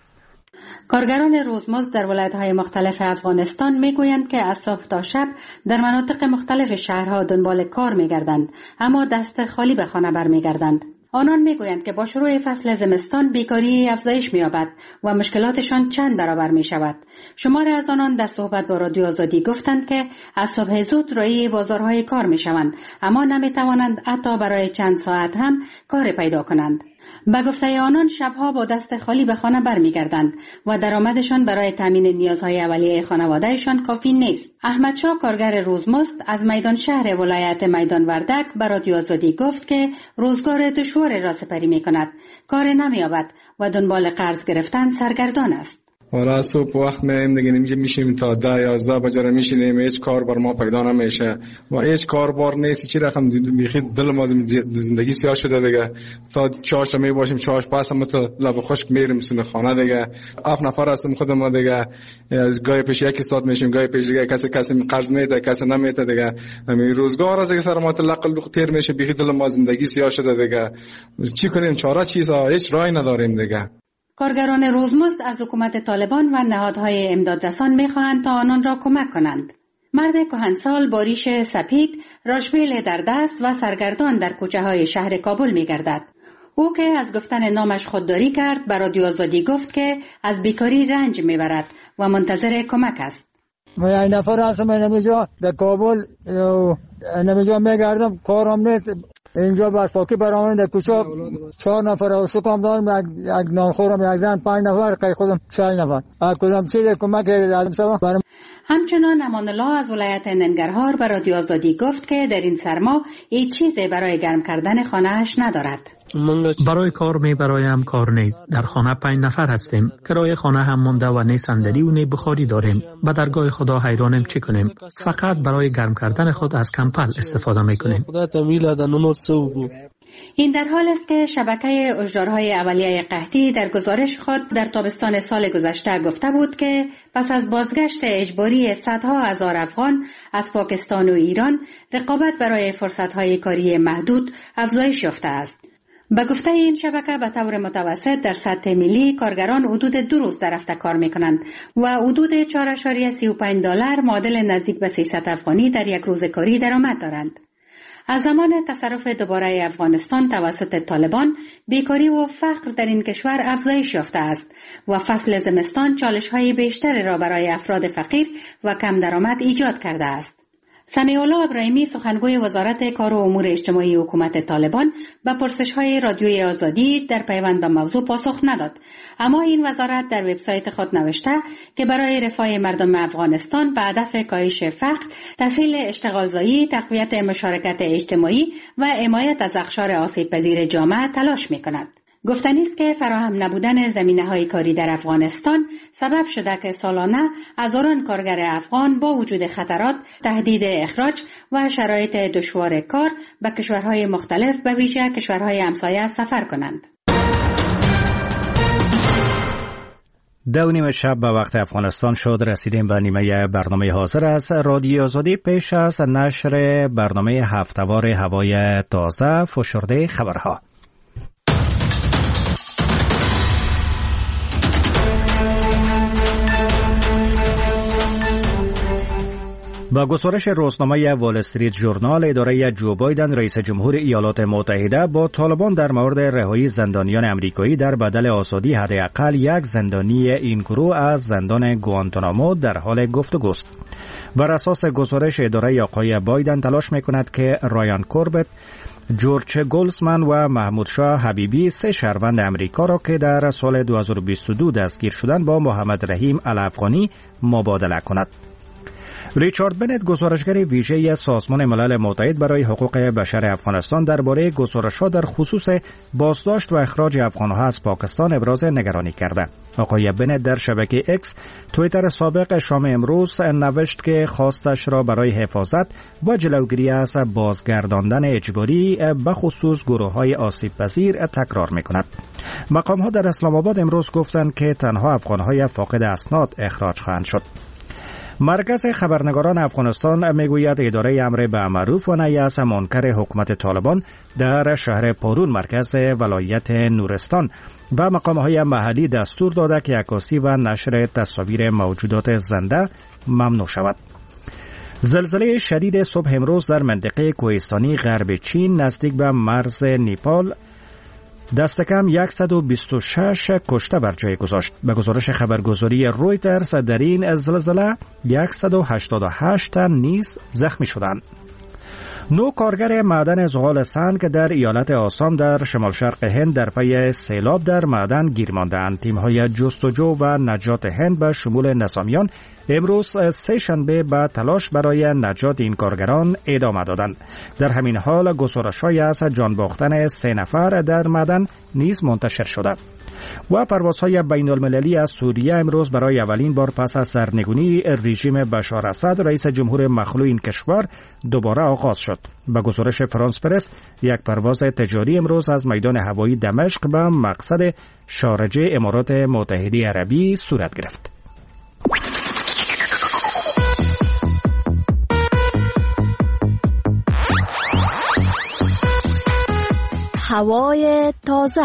کارگران روزمزد در ولایت‌های مختلف افغانستان می‌گویند که از صبح تا شب در مناطق مختلف شهرها دنبال کار می‌گردند، اما دست خالی به خانه برمیگردند. آنان می‌گویند که با شروع فصل زمستان بیکاری افزایش می‌یابد و مشکلاتشان چند برابر می‌شود. شماری از آنان در صحبت با رادیو آزادی گفتند که از صبح زود روی بازارهای کار می‌شوند، اما نمی‌توانند حتی برای چند ساعت هم کار پیدا کنند. به گفته آنان شبها با دست خالی به خانه برمیگردند و درآمدشان برای تامین نیازهای اولیه خانوادهشان کافی نیست. احمد شاه کارگر روزمزد از میدان شهر ولایت میدان وردک به رادیو آزادی گفت که روزگار دشوار را سپری می‌کند، کار نمی‌یابد و دنبال قرض گرفتن سرگردان است. حالا صبح وقت میایم دیگه اینجا میشیم تا ده یازده بجه میشینیم، هیچ کار بر ما پیدا نمیشه و هیچ کار بار نیست. چی رقم بیخی دل ما زندگی سیاه شده دیگه. تا چاش می باشیم چاش پس هم تو لب خشک میریم سن خانه دیگه. هفت نفر هستیم خود ما دیگه، از گای پیش یک استاد میشیم، گای پیش دیگه کسی کسی قرض میده کسی نمیده دیگه. همین روزگار از سر ما تلقل تیر میشه، بیخی دل ما زندگی سیاه شده دیگه. چی کنیم؟ چاره چیزا هیچ راهی نداریم دیگه. کارگران روزمزد از حکومت طالبان و نهادهای امدادرسان می‌خواهند تا آنان را کمک کنند. مرد کهنسال با ریش سپید، راشبیل در دست و سرگردان در کوچه‌های شهر کابل می‌گردد. او که از گفتن نامش خودداری کرد، به رادیو آزادی گفت که از بیکاری رنج می‌برد و منتظر کمک است. من یک نفر هستم اینجا در کابل، اینجا می‌گردم، کارم نیست. اینجا برفاکی برامون در کوچه چهار نفر و سکام دارم، یک نانخورم، یک زن، پنج نفر، که خودم شش نفر. کدام چیز کمک دادم شما؟ همچنان امان الله از ولایت ننگرهار به رادیو آزادی گفت که در این سرما هیچ چیزی برای گرم کردن خانه‌اش ندارد. برای کار می برایم کار نیست. در خانه پنج نفر هستیم. کرایه خانه هم مونده و نه صندلی و نه بخاری داریم. به درگاه خدا حیرانیم چی کنیم. فقط برای گرم کردن خود از کمپل استفاده می کنیم. این در حال است که شبکه هشدارهای اولیه قحطی در گزارش خود در تابستان سال گذشته گفته بود که پس از بازگشت اجباری صدها هزار افغان از پاکستان و ایران، رقابت برای فرصتهای کاری محدود افزایش یافته است. به گفته این شبکه به طور متوسط در سطح ملی کارگران حدود دو روز در هفته کار میکنند و حدود چهار ممیز سی و پنج دلار معادل نزدیک به سیصد افغانی در یک روز کاری درآمد دارند. از زمان تصرف دوباره افغانستان توسط طالبان، بیکاری و فقر در این کشور افزایش یافته است و فصل زمستان چالش‌های بیشتری را برای افراد فقیر و کم درآمد ایجاد کرده است. سمیع الله ابراهیمی سخنگوی وزارت کار و امور اجتماعی حکومت طالبان به پرسش‌های رادیوی آزادی در پیوند به موضوع پاسخ نداد، اما این وزارت در وبسایت خود نوشته که برای رفاه مردم افغانستان به هدف کاهش فقر، تسهیل اشتغالزایی، تقویت مشارکت اجتماعی و حمایت از اقشار آسیب‌پذیر جامعه تلاش می‌کند. گفتنی است که فراهم نبودن زمینه‌های کاری در افغانستان سبب شده که سالانه هزاران کارگر افغان با وجود خطرات، تهدید اخراج و شرایط دشوار کار به کشورهای مختلف به ویژه کشورهای همسایه سفر کنند. دو نیمه شب به وقت افغانستان شد. رسیدیم به نیمه برنامه حاضر از رادیو آزادی. پیش از نشر برنامه هفته‌وار هوای تازه، فشرده خبرها. با گزارش روزنامه وال استریت ژورنال، اداره جو بایدن رئیس جمهور ایالات متحده با طالبان در مورد رهایی زندانیان آمریکایی در بدل آزادی حداقل یک زندانی این گروه از زندان گوانتانامو در حال گفتگوست. بر اساس گزارش اداره آقای بایدن تلاش می‌کند که رایان کوربت، جورج گولزمن و محمود شاه حبیبی، سه شهروند امریکا را که در سال دو هزار و بیست و دو دستگیر شدند با محمد رحیم الافغانی مبادله کند. ریچارد بنت، گزارشگر ویژه سازمان ملل متحد برای حقوق بشر افغانستان، درباره گزارش‌ها در خصوص بازداشت و اخراج افغان‌ها از پاکستان ابراز نگرانی کرده. آقای بنت در شبکه اکس توییتر سابق شام امروز نوشت که خواستش را برای حفاظت و جلوگیری از بازگرداندن اجباری به خصوص گروه‌های آسیب‌پذیر تکرار می‌کند. مقام‌ها در اسلام آباد امروز گفتند که تنها افغان‌های فاقد اسناد اخراج خواهند شد. مرکز خبرنگاران افغانستان میگوید اداره امر به معروف و نهی از منکر حکومت طالبان در شهر پارون مرکز ولایت نورستان و مقام‌های محلی دستور داده که عکاسی و نشر تصاویر موجودات زنده ممنوع شود. زلزله شدید صبح امروز در منطقه کوهستانی غرب چین نزدیک به مرز نیپال دست کم صد و بیست و شش کشته بر جای گذاشت. به گزارش خبرگزاری رویترز در این زلزله صد و هشتاد و هشت تن نیز زخمی شدند. نو کارگر معدن زغال سنگ در ایالت آسام در شمال شرق هند در پی سیلاب در معدن گیر ماندند. تیم‌های جستجو و نجات هند به شمول نظامیان امروز سه شنبه به تلاش برای نجات این کارگران ادامه دادند. در همین حال گزارش‌هایی از جان باختن سه نفر در معدن نیز منتشر شده. و پروازهای بین المللی از سوریه امروز برای اولین بار پس از سرنگونی رژیم بشار اسد رئیس جمهور مخلوع این کشور دوباره آغاز شد. به گزارش فرانس پرس، یک پرواز تجاری امروز از میدان هوایی دمشق به مقصد شارجه امارات متحده عربی صورت گرفت. هوای تازه.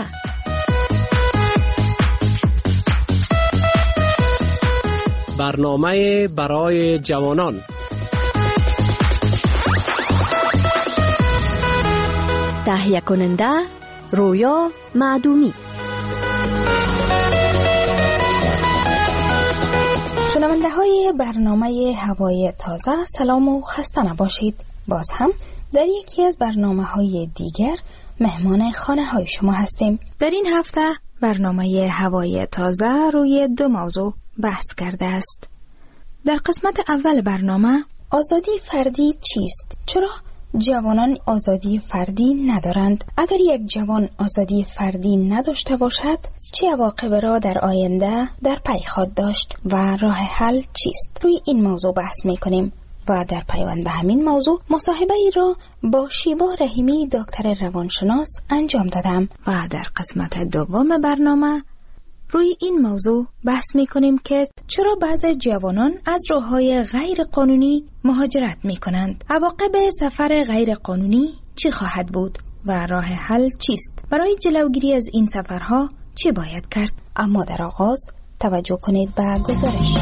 برنامه برای جوانان. تهیه کننده رویا معدومی. شنونده های برنامه هوای تازه، سلام و خسته نباشید. باز هم در یکی از برنامه های دیگر مهمان خانه های شما هستیم. در این هفته برنامه هوای تازه روی دو موضوع بحث کرده است. در قسمت اول برنامه آزادی فردی چیست؟ چرا جوانان آزادی فردی ندارند؟ اگر یک جوان آزادی فردی نداشته باشد چه عواقب را در آینده در پی خواهد داشت و راه حل چیست؟ روی این موضوع بحث می کنیم و در پیوند به همین موضوع مصاحبه ای را با شیبا رحیمی دکتر روانشناس انجام دادم و در قسمت دوم برنامه روی این موضوع بحث می کنیم که چرا بعضی جوانان از راه‌های غیر قانونی مهاجرت می کنند. عواقب سفر غیر قانونی چی خواهد بود و راه حل چیست؟ برای جلوگیری از این سفرها چه باید کرد؟ اما در آغاز توجه کنید به گزارش.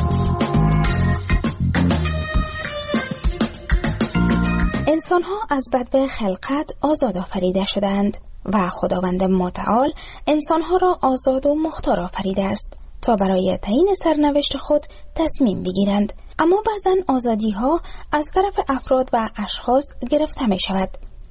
انسان‌ها از بدو خلقت آزاد آفریده شدند و خداوند متعال انسان‌ها را آزاد و مختار آفریده است تا برای تعیین سرنوشت خود تصمیم بگیرند. اما بعضاً آزادی‌ها از طرف افراد و اشخاص گرفته می شود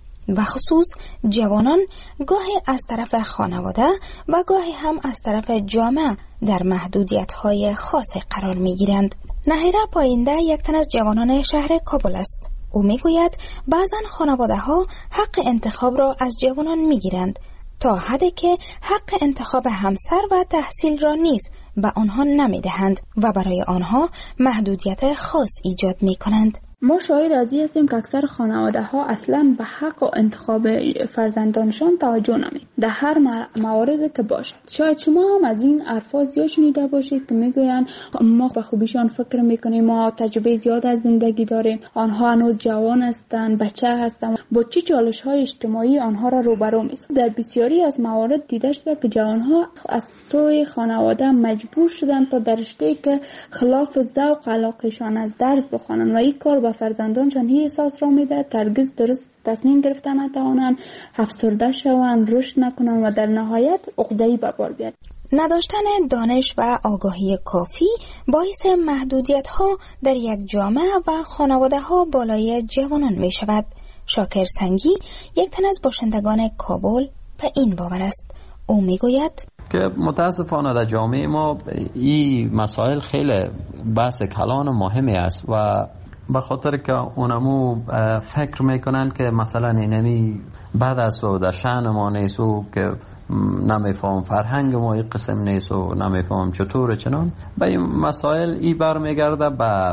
و خصوص جوانان گاهی از طرف خانواده و گاهی هم از طرف جامعه در محدودیت‌های خاص قرار می‌گیرند. نهیره پاینده یک تن از جوانان شهر کابل است. او میگوید بعضاً خانواده‌ها حق انتخاب را از جوانان می‌گیرند تا حدی که حق انتخاب همسر و تحصیل را نیز به آنها نمی‌دهند و برای آنها محدودیت خاص ایجاد می‌کنند. ما شاهد از این هستیم که اکثر خانواده ها اصلا به حق و انتخاب فرزندانشان توجه نمی در هر مواردی که باشد. شاید شما هم از این الفاظ زیاد شنیده باشید که میگویند ما به خوبیشان فکر میکنیم، ما تجربه زیاد از زندگی داریم، آنها هنوز جوان هستند، بچه هستند. با چه چالش های اجتماعی آنها را روبرو می‌سازد. در بسیاری از موارد دیده شده که جوانها از سوی خانواده مجبور شدند تا در رشته‌ای که خلاف ذوق علاقه‌شان از درس بخوانند و این کار فرزندانشان هی احساس را میده ترگز درست تصمیم گرفتن نتوانند، افسرده شوند، رشد نکنند و در نهایت عقده‌ای به بار بیاد. نداشتن دانش و آگاهی کافی باعث محدودیت ها در یک جامعه و خانواده ها بالای جوانان می شود. شاکر سنگی یک تن از باشندگان کابل به این باور است. او می گوید که متاسفانه در جامعه ما این مسائل خیلی بحث کلان و مهمی است و به خاطر که اونمو فکر میکنن که مثلا اینمی بعد از و در شأن ما نیست و که نمیفهم فرهنگ ما این قسم نیست و نمیفهم چطور چنان به این مسائل ای برمیگرده به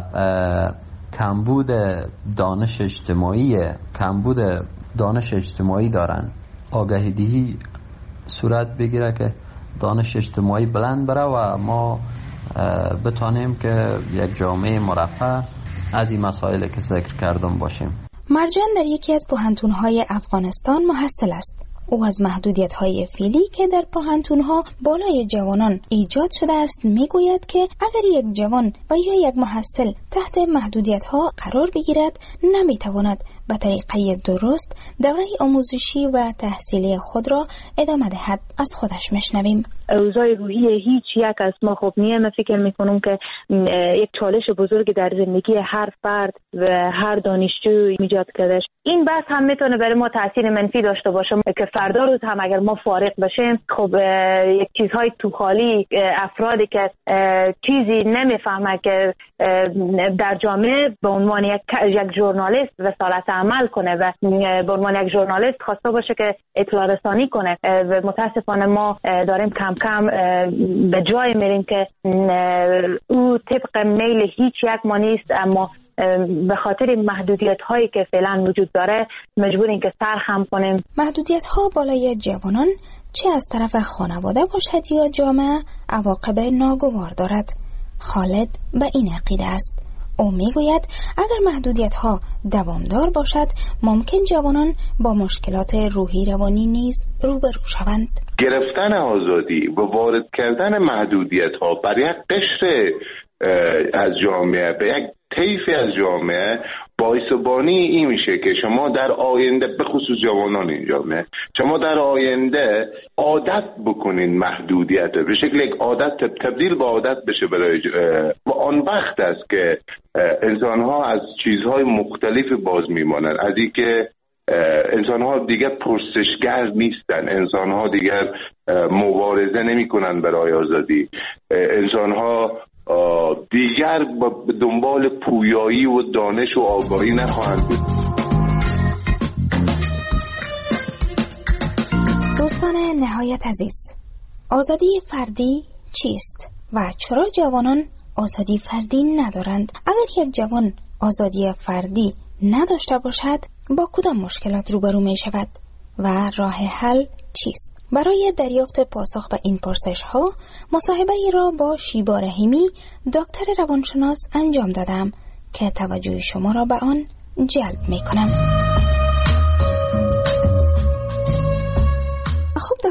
کمبود دانش اجتماعی کمبود دانش اجتماعی دارن. آگاهی دهی صورت بگیره که دانش اجتماعی بلند بره و ما بتانیم که یک جامعه مرفه از این مسائل که ذکر کردم باشیم. مرجان در یکی از پوهنتون‌های افغانستان محصل است. او از محدودیت‌های فعلی که در پوهنتون‌ها بالای جوانان ایجاد شده است میگوید که اگر یک جوان و یا یک محصل تحت محدودیت‌ها قرار بگیرد نمیتواند به طریقه درست دوره آموزشی و تحصیلی خود را ادامه دهد. از خودش میشنویم. اوضاع روحی هیچ یک از ما خوب نیست. من فکر میکنم که یک چالش بزرگ در زندگی هر فرد و هر دانشجو ایجاد کرده. این بحث هم میتونه برای ما تاثیر منفی داشته باشه که فردا روز هم اگر ما فارغ بشیم خب یک چیزهای تو خالی افرادی که چیزی نمیفهمه که در جامعه به عنوان یک یک ژورنالیست رسالت عمل کنه و به عنوان یک ژورنالیست خواسته باشه که اطلاع رسانی کنه و متاسفانه ما داریم کم کم به جای میریم که او طبق میل هیچ یک ما نیست، اما به خاطر محدودیت هایی که فعلا وجود داره مجبوریم که سر خم کنیم. محدودیت ها بالای جوانان چه از طرف خانواده باشد یا جامعه عواقب ناگوار دارد. خالد به این عقیده است. او میگوید اگر محدودیت ها دوامدار باشد ممکن جوانان با مشکلات روحی روانی نیز روبرو شوند. گرفتن آزادی و وارد کردن محدودیت ها بر یک قشر از جامعه به یک طیفی از جامعه باعث بانی این میشه که شما در آینده به خصوص جوانان این جامعه شما در آینده عادت بکنین محدودیت به شکل یک عادت تبدیل به عادت بشه برای و آن وقت است که انسان ها از چیزهای مختلف باز میمانند، از اینکه انسان ها دیگر پرسشگر نیستن، انسان ها دیگر مبارزه نمی کنن برای آزادی، انسان ها دیگر به دنبال پویایی و دانش و آگاهی نخواهند بود. دوستان نهایت عزیز، آزادی فردی چیست و چرا جوانان آزادی فردی ندارند؟ اگر یک جوان آزادی فردی نداشته باشد با کدام مشکلات روبرو می شود و راه حل چیست؟ برای دریافت پاسخ به این پرسش ها مصاحبه ای را با شیبا رحیمی دکتر روانشناس انجام دادم که توجه شما را به آن جلب می کنم.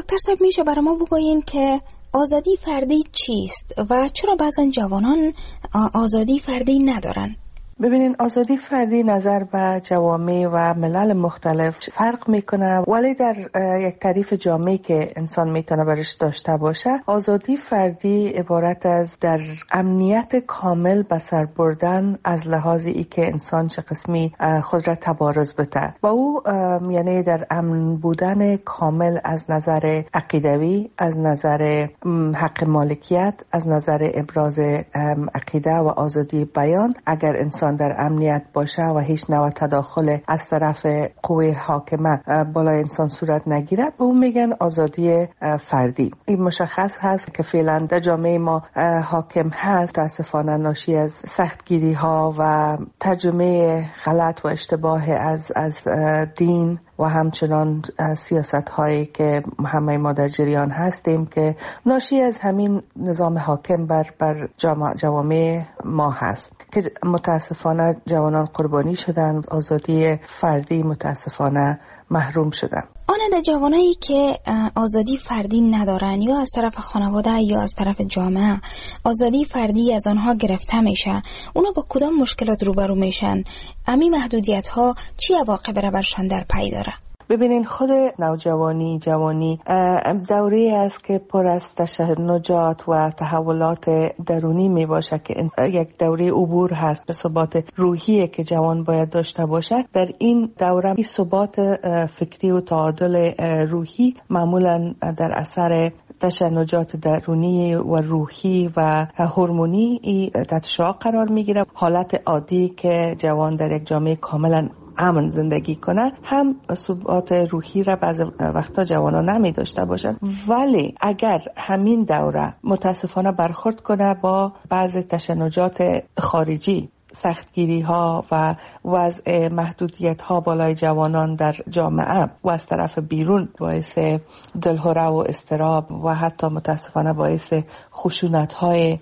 دکتر صاحب میشه برای ما بگوین که آزادی فردی چیست و چرا بعضن جوانان آزادی فردی ندارن؟ ببینین آزادی فردی نظر به جوامع و ملل مختلف فرق میکنه، ولی در یک تعریف جامعی که انسان میتونه برش داشته باشه، آزادی فردی عبارت از در امنیت کامل به سر بردن از لحاظ ای که انسان چه قسمی خود را تبارز بده و او یعنی در امن بودن کامل از نظر عقیدوی، از نظر حق مالکیت، از نظر ابراز عقیده و آزادی بیان. اگر انسان در امنیت باشه و هیچ نوع تداخل از طرف قوه حاکمه بالای انسان صورت نگیره، به اون میگن آزادی فردی. این مشخص هست که فعلا در جامعه ما حاکم هست، متاسفانه ناشی از سختگیری ها و ترجمه غلط و اشتباه از از دین و همچنان سیاست هایی که همه ما در جریان هستیم که ناشی از همین نظام حاکم بر بر جوامع ما هست که متاسفانه جوانان قربانی شدن، آزادی فردی متاسفانه محروم شدن. آن جوانایی که آزادی فردی ندارن یا از طرف خانواده یا از طرف جامعه آزادی فردی از آنها گرفته میشه، اونا با کدام مشکلات روبرو میشن؟ امی محدودیت ها چی عواقب را برشان در پی داره؟ ببینین خود نوجوانی جوانی دوری است که پر از تشنجات و تحولات درونی می باشه که یک دوره عبور هست به ثبات روحی که جوان باید داشته باشه. در این دوره این ثبات فکری و تعادل روحی معمولا در اثر تشنجات درونی و روحی و هورمونی تحت شعاع قرار میگیره. حالت عادی که جوان در یک جامعه کاملا امن زندگی کنه هم ثبات روحی را بعض وقتا جوانا نمی داشته باشن، ولی اگر همین دوره متاسفانه برخورد کنه با بعض تشنجات خارجی، سختگیری ها و وضع محدودیت ها بالای جوانان در جامعه و از طرف بیرون باعث دلهره و اضطراب و حتی متاسفانه باعث خشونت های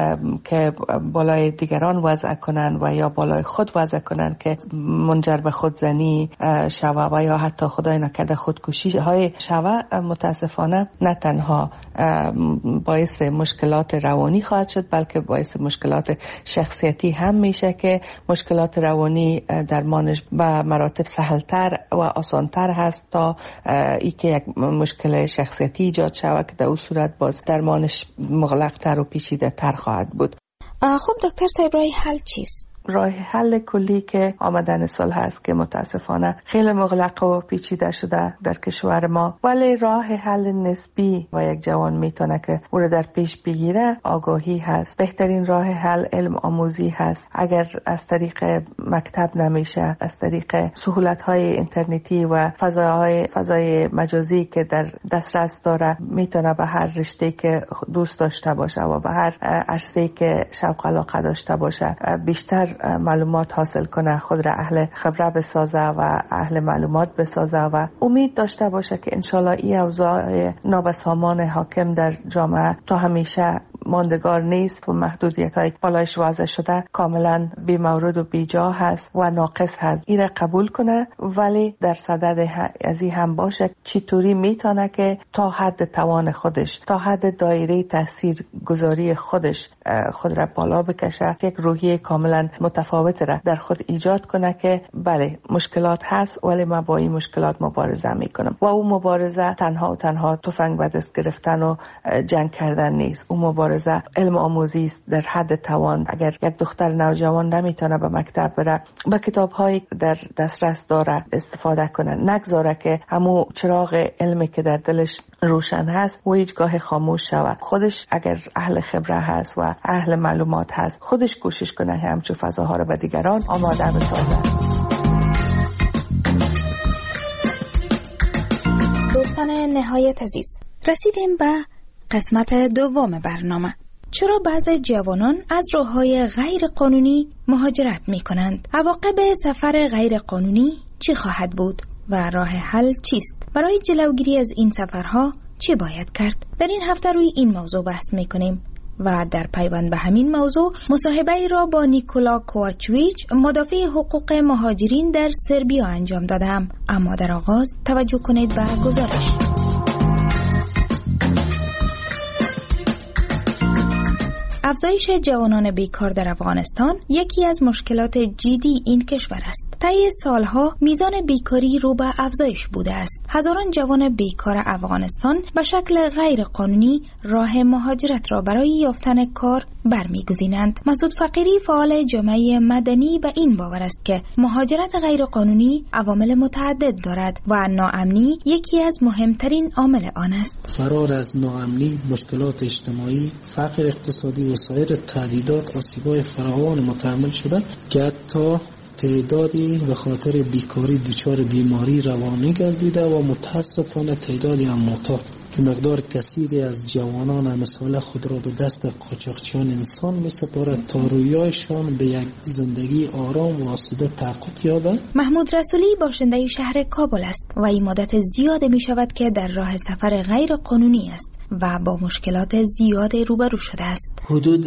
که بالای دیگران وضع کنن و یا بالای خود وضع کنن که منجر به خودزنی شوه و یا حتی خدای نکرده خودکشی های شوه، متاسفانه نه تنها باعث مشکلات روانی خواهد شد بلکه باعث مشکلات شخصیتی هم میشه که مشکلات روانی درمانش به مراتب سهلتر و آسانتر هست تا ای که یک مشکل شخصیتی ایجاد شود که در اون صورت باز درمانش مغلقتر و پیچیده تر خواهد بود. خب دکتر صاحب راه حل چیست؟ راه حل کلی که آمدن سال هست که متاسفانه خیلی مغلق و پیچیده شده در کشور ما، ولی راه حل نسبی و یک جوان میتونه که او را در پیش بگیره آگاهی هست. بهترین راه حل علم آموزی هست. اگر از طریق مکتب نمیشه، از طریق سهولت های اینترنتی و فضاهای فضای مجازی که در دسترس داره میتونه به هر رشته که دوست داشته باشه و به هر عرصه‌ای که شوق علاقه داشته باشه بیشتر معلومات حاصل کنه، خود را اهل خبره بسازه و اهل معلومات بسازه و امید داشته باشه که انشالله این اوضاع نابسامان حاکم در جامعه تا همیشه ماندگار نیست و محدودیت های بالایش واضح شده کاملا بی مورد و بی جا هست و ناقص هست. این را قبول کنه، ولی در صدد از این هم باشه چطوری میتونه که تا حد توان خودش، تا حد دایره تاثیر گذاری خودش خود را بالا بکشه، یک روحیه کاملا متفاوت را در خود ایجاد کنه که بله مشکلات هست ولی من با این مشکلات مبارزه میکنم و اون مبارزه تنها و تنها تفنگ به دست گرفتن و جنگ کردن نیست. اون مبارزه علم آموزی است در حد توان. اگر یک دختر نوجوان نمیتونه به مکتب بره، با کتاب هایی در دسترس داره استفاده کنه، نگذاره که همون چراغ علمی که در دلش روشن هست و هیچگاه خاموش شود. خودش اگر اهل خبره هست و اهل معلومات هست، خودش کوشش کنه همچون فضاها رو به دیگران آماده بسازه. دوستان نهایت عزیز، رسیدیم به قسمت دوم برنامه. چرا بعضی جوانان از راه‌های غیر قانونی مهاجرت می کنند؟ عواقب سفر غیر قانونی چی خواهد بود و راه حل چیست؟ برای جلوگیری از این سفرها چی باید کرد؟ در این هفته روی این موضوع بحث می کنیم و در پیوند به همین موضوع مصاحبه را با نیکولا کوواچویچ، مدافع حقوق مهاجرین در سربیا انجام دادم. اما در آغاز توجه کنید به گزارش. افزایش جوانان بیکار در افغانستان یکی از مشکلات جدی این کشور است. طی سالها میزان بیکاری رو به افزایش بوده است. هزاران جوان بیکار افغانستان به شکل غیر قانونی راه مهاجرت را برای یافتن کار برمیگزینند. مسعود فقیری فعال جامعه مدنی به این باور است که مهاجرت غیر قانونی عوامل متعدد دارد و ناامنی یکی از مهمترین عامل آن است. فرار از ناامنی، مشکلات اجتماعی، فقر اقتصادی و سایر تهدیدات آسیب‌های فراوان متحمل شده که حتی تعدادی به خاطر بیکاری دچار بیماری روانی گردیده و متاسفانه تعدادی هم معتاد که مقدار کثیری از جوانان مثال خود را به دست قاچاقچیان انسان می سپارد تا رویایشان به یک زندگی آرام و آسوده تحقق یابد. محمود رسولی باشنده شهر کابل است و این مدت زیاد می شود که در راه سفر غیر قانونی است و با مشکلات زیاد روبرو شده است. حدود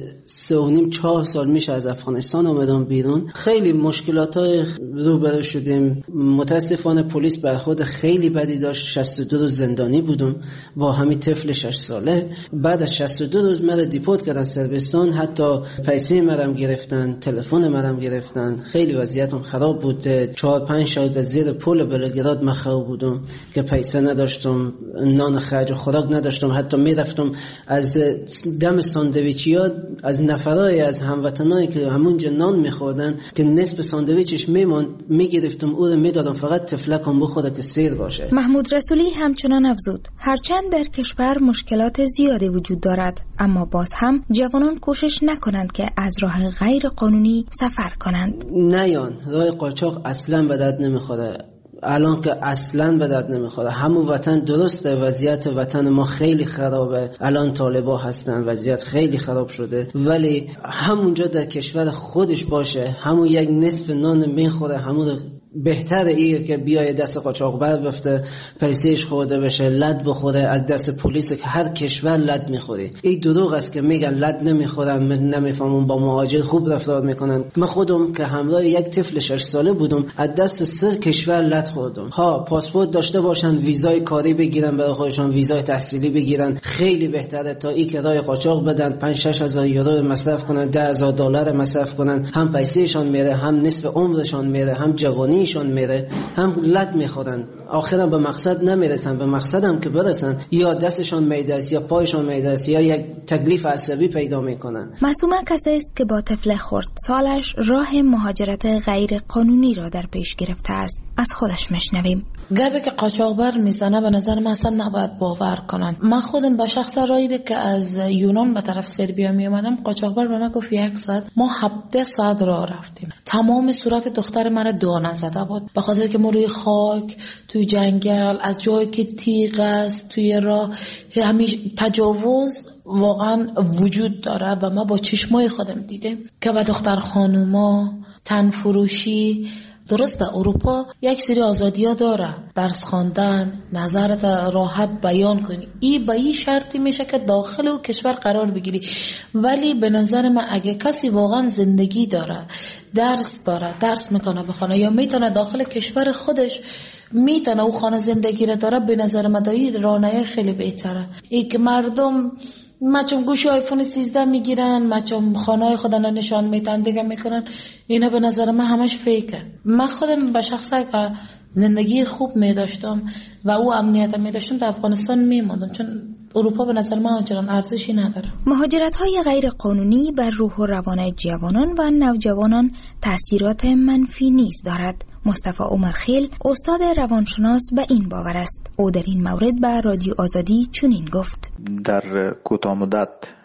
سه و نیم چهار سال میشه از افغانستان آمدم بیرون. خیلی مشکلات های روبرو شدیم. متاسفانه پلیس برخورد خیلی بدی داشت. شصت و دو روز زندانی بودم با همین طفل شش ساله. بعد از شصت و دو روز مرا دیپورت کردن سربستان. حتی پیسه مرا گرفتن، تلفن مرا گرفتن. خیلی وضعیتم خراب بود. چهار پنج شب زیر پل بلگراد مخاو بودم که پیسه نداشتم، نان خرج و خوراک نداشتم. حتی میرفتم از دم ساندویچیا از نفرای از هموطنایی که همونجا نان میخوردن که نصف ساندویچش میموند میگرفتم او رو میدادم فقط تفلکم بخوره که سیر باشه. محمود رسولی همچنان افزود هرچند در کشور مشکلات زیادی وجود دارد اما باز هم جوانان کوشش نکنند که از راه غیر قانونی سفر کنند. نیان راه قاچاق اصلا به درد نمیخوره. الان که اصلا به درد نمیخوره. همون وطن درسته، وضعیت وطن ما خیلی خرابه. الان طالبا هستن، وضعیت خیلی خراب شده، ولی همونجا در کشور خودش باشه همون یک نصف نان میخوره همون بهتره ایه که بیای دست قاچاقبر بفته پیسهش خورده بشه، لد بخوره از دست پلیس که هر کشور لد میخوری. این دروغ است که میگن لد نمیخورن، نمیفهمون با مهاجر خوب رفتار میکنن. من خودم که همراه یک طفل شش ساله بودم از دست سه کشور لد خوردم. ها پاسپورت داشته باشن، ویزای کاری بگیرن برای خودشون، ویزای تحصیلی بگیرن، خیلی بهتره تا این که راه قاچاق بدن پنج شش هزار یورو مصرف کنن، ده هزار دلار مصرف کنن. هم پیسهشون میره، هم نصف عمرشون میره، هم جوانی شون میره، هم لد میخورن. آخرا به مقصد نمیرسن. به مقصدم که برسن یا دستشون میدرس یا پایشون میدرس یا یک تکلیف عصبی پیدا میکنن. معصومه کسی است که با طفل خردسالش راه مهاجرت غیر قانونی را در پیش گرفته است. از خودش میشنویم. گبه که قاچاقبر میزنه به نظر من اصلا نباید باور کنن. من خودم با شخص رایده که از یونان به طرف سربیا می اومدم، قاچاقبر به من گفت یک ساعت. ما هفده ساعت راه رفتیم. تمام صورت دختر من دانه زده بود به خاطر که ما روی خاک، توی جنگل، از جایی که تیغ است توی راه، همیشه تجاوز واقعا وجود داره و ما با چشمای خودم دیدیم که به دختر خانوما تن فروشی. درسته اروپا یک سری آزادی ها داره، درس خواندن، نظرت راحت بیان کنی، این به این شرطی میشه که داخل او کشور قرار بگیری. ولی به نظر من اگه کسی واقعا زندگی داره، درس داره، درس میتونه بخونه یا میتونه داخل کشور خودش میتونه او خانه زندگی رو داره، به نظر من دایی رانه خیلی بهتره. ای که مردم مچم گوشی آیفون سیزده میگیرن، مچم خانه خودن نشان میتن دیگه میکنن، اینا به نظر من همش فیکه. من خودم به شخصه که زندگی خوب میداشتم و او امنیت میداشتم در افغانستان میماندم، چون اروپا به نظر من آنچنان ارزشی نداره. مهاجرت‌های غیر قانونی بر روح و روان جوانان و نوجوانان تأثیرات منفی نیز دارد. مصطفی عمرخیل استاد روانشناس به این باور است. او در این مورد به رادیو آزادی چنین گفت: در کوتاه مدت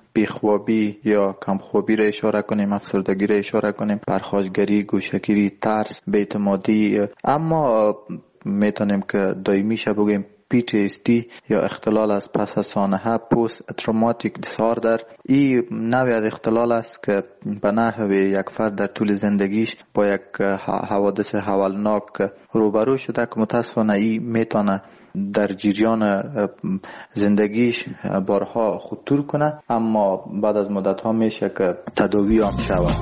بیخوابی یا کمخوابی را اشاره کنیم، افسردگی را اشاره کنیم، پرخاشگری، گوشه‌گیری، ترس، بی‌اعتمادی، اما میتونیم که دائمی شه بگیم پی تی اس دی یا اختلال از پس از سانحه، پوست تروماتیک دیساردر. این نوعی از اختلال است که به نحو یک فرد در طول زندگیش با یک حوادث هولناک روبرو شده که متاسفانه این میتونه در جریان زندگیش بارها خطور کنه، اما بعد از مدت ها میشه که تداوی هم شود.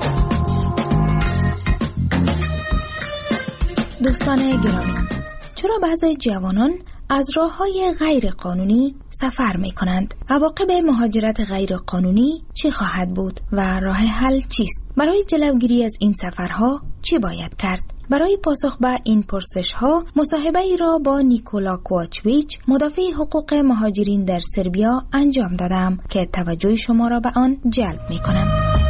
دوستان گرامی، چرا بعضی جوانان از راه‌های غیر قانونی سفر می کنند. عواقب مهاجرت غیر قانونی چی خواهد بود و راه حل چیست؟ برای جلوگیری از این سفرها چی باید کرد؟ برای پاسخ به این پرسش ها مصاحبه ای را با نیکولا کوچویچ، مدافع حقوق مهاجرین در سربیا انجام دادم که توجه شما را به آن جلب می کنم.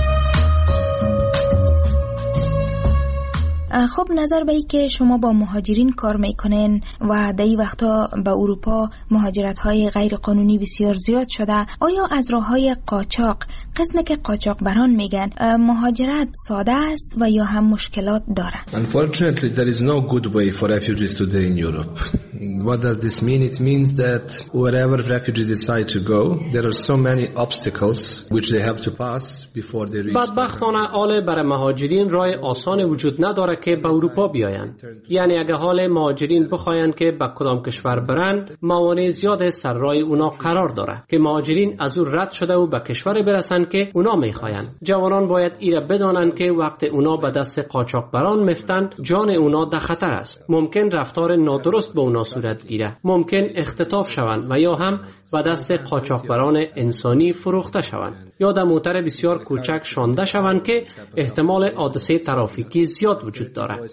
خب نظر به ای که شما با مهاجرین کار میکنین و در این وقتا به اروپا مهاجرت های غیر قانونی بسیار زیاد شده، آیا از راه های قاچاق، قسم که قاچاق بران میگن، مهاجرت ساده است و یا هم مشکلات داره؟ Unfortunately there is no good way for refugees today in Europe. What does this mean? It means that wherever refugees decide to go, there are so many obstacles which they have to pass before they reach. بدبختانه آل برای مهاجرین راه آسان وجود نداره که به اروپا بیایند. یعنی اگه حال مهاجرین بخواین که به کدام کشور برند، موانع زیاد سر راه اونا قرار داره که مهاجرین از او رد شده و به کشور برسن که اونا میخواین. جوانان باید ایره بدانن که وقت اونا به دست قاچاقبران مفتن، جان اونا در خطر است. ممکن رفتار نادرست به اونا صورت گیره، ممکن اختطاف شوند و یا هم به دست قاچاقبران انسانی فروخته شوند یا در موتر بسیار کوچک شانده شوند که احتمال حادثه ترافیکی زیاد وجود دارد.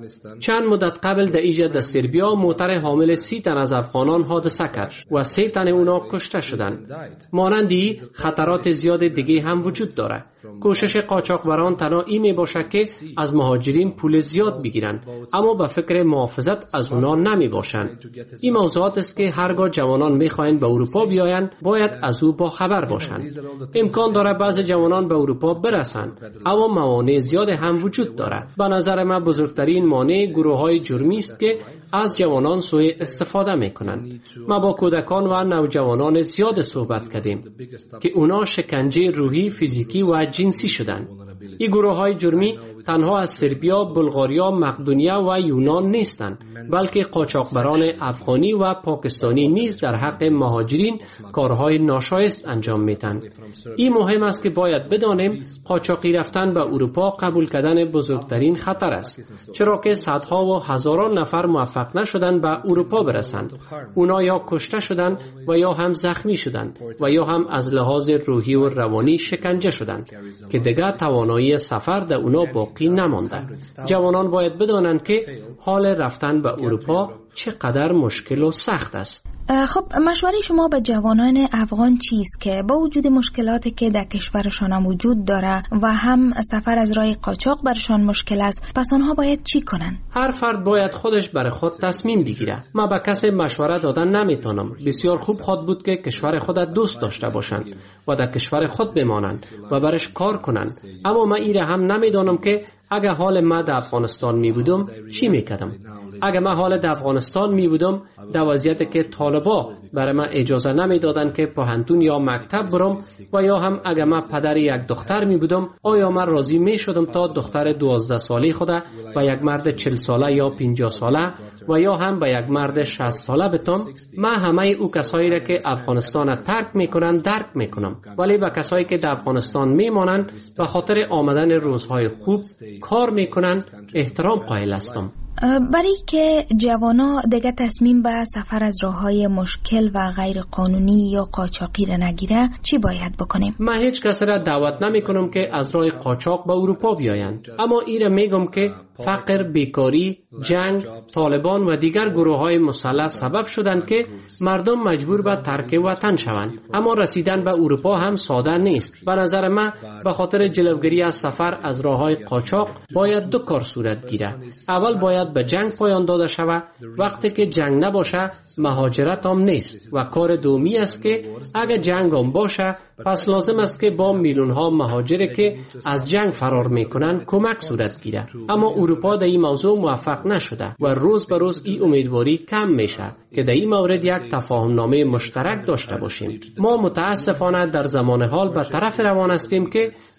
چند مدت قبل در ایجا در سربیا موتر حامل سی تن از افغانان حادثه کرد و سه تن اونا کشته شدند. مانندی خطرات زیاد دیگه هم وجود داره. کوشش قاچاقبران تنها این می باشه که از مهاجرین پول زیاد بگیرن، اما به فکر محافظت از اونا نمی باشن. این موضوعات است که هرگاه جوانان می خواهند به اروپا بیاین باید از او با خبر باشن. امکان داره بعض جوانان به اروپا برسن، اما موانع زیاد هم وجود داره. به نظر من بزرگترین مانع گروه‌های جرمی است که از جوانان سوء استفاده میکنند. ما با کودکان و نوجوانان زیاد صحبت کردیم که اونا شکنجه روحی، فیزیکی و جنسی شدند. این گروه‌های جرمی تنها از سربیا، بلغاریا، مقدونیه و یونان نیستند، بلکه قاچاقبران افغانی و پاکستانی نیز در حق مهاجرین کارهای ناشایست انجام میدن. این مهم است که باید بدانیم قاچاقی رفتن به اروپا قبول کردن بزرگترین خطر است، چرا که صدها و هزاران نفر موفق نشدند به اروپا برسند. اونا یا کشته شدند و یا هم زخمی شدند و یا هم از لحاظ روحی و روانی شکنجه شدند که دیگر توانایی سفر در اونا باقی نمانده. جوانان باید بدانند که حال رفتن به اروپا چقدر مشکل و سخت است. خب مشوره شما به جوانان افغان چیست که با وجود مشکلاتی که در کشورشان وجود داره و هم سفر از راه قاچاق برشان مشکل است، پس آنها باید چی کنن؟ هر فرد باید خودش برای خود تصمیم بگیره. من به کسی مشوره دادن نمیتونم. بسیار خوب خود بود که کشور خود دوست داشته باشند و در کشور خود بمانند و برش کار کنند، اما من ایره هم نمیدانم که اگه حال من در افغانستان می بودم چی میکردم. اگه من حال در افغانستان می بودم در وضعیتی که طالبا برای من اجازه نمی دادن که پوهنتون یا مکتب برم و یا هم اگه من پدر یک دختر می بودم، آیا من راضی می شدم تا دختر دوازده ساله خود و یک مرد چل ساله یا پنجاه ساله و یا هم به یک مرد شصت ساله بتم؟ من همه او کسایی را که افغانستان ترک میکنن درک میکنم، ولی به کسایی که در افغانستان میمانند به خاطر آمدن روزهای خوب کار میکنن احترام قائل هستم. برای که جوانا دیگه تصمیم به سفر از راههای مشکل و غیر قانونی یا قاچاقی را نگیره چی باید بکنیم؟ من هیچ کس را دعوت نمی کنم که از راه قاچاق به اروپا بیایند، اما این را میگم که فقر، بیکاری، جنگ، طالبان و دیگر گروه‌های مسلح سبب شدند که مردم مجبور به ترک وطن شوند. اما رسیدن به اروپا هم ساده نیست. به نظر من به خاطر جلوگیری از سفر از راههای قاچاق باید دو کار صورت گیره. اول باید به جنگ پایان داده شود. وقتی که جنگ نباشه مهاجرت هم نیست و کار دومی است که اگر جنگ هم باشه پس لازم است که با میلیون ها مهاجری که از جنگ فرار میکنن کمک صورت گیره. اما اروپا در این موضوع موفق نشده و روز به روز این امیدواری کم میشه که در این مورد یک تفاهم نامه مشترک داشته باشیم. ما متاسفانه در زمان حال به طرف روان هستیم که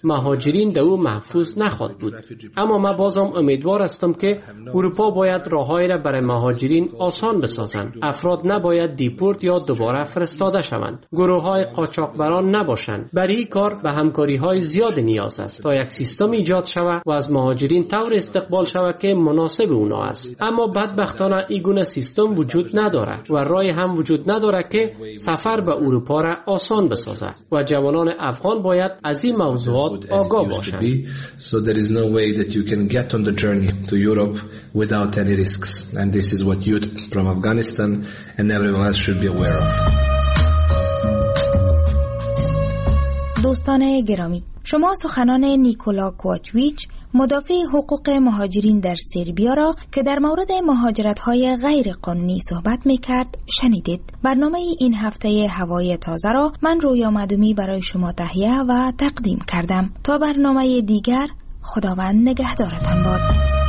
مهاجرین در او محفوظ نخواهد بود. اما من بازم امیدوار هستم که اروپا باید راههایی را برای مهاجرین آسان بسازند. افراد نباید دیپورت یا دوباره فرستاده شوند. گروه‌های قاچاقبران نباشند. برای این کار به همکاری‌های زیاد نیاز است تا یک سیستم ایجاد شود و از مهاجرین طور استقبال شود که مناسب اونا است. اما بدبختانه این گونه سیستم وجود ندارد و راهی هم وجود ندارد که سفر به اروپا را آسان بسازد و جوانان افغان باید از این موضوعات آگاه باشند. So there is no way that you can get on the journey to Europe without any risks, and this is what youth from Afghanistan and everyone else should be aware of. دوستان گرامی، شما سخنان نیکولا کوچویچ مدافع حقوق مهاجرین در سربیا را که در مورد مهاجرت‌های غیر قانونی صحبت می‌کرد شنیدید. برنامه این هفته هوای تازه را من رویا معدومی برای شما تهیه و تقدیم کردم. تا برنامه دیگر، خداوند نگهدارتان باد.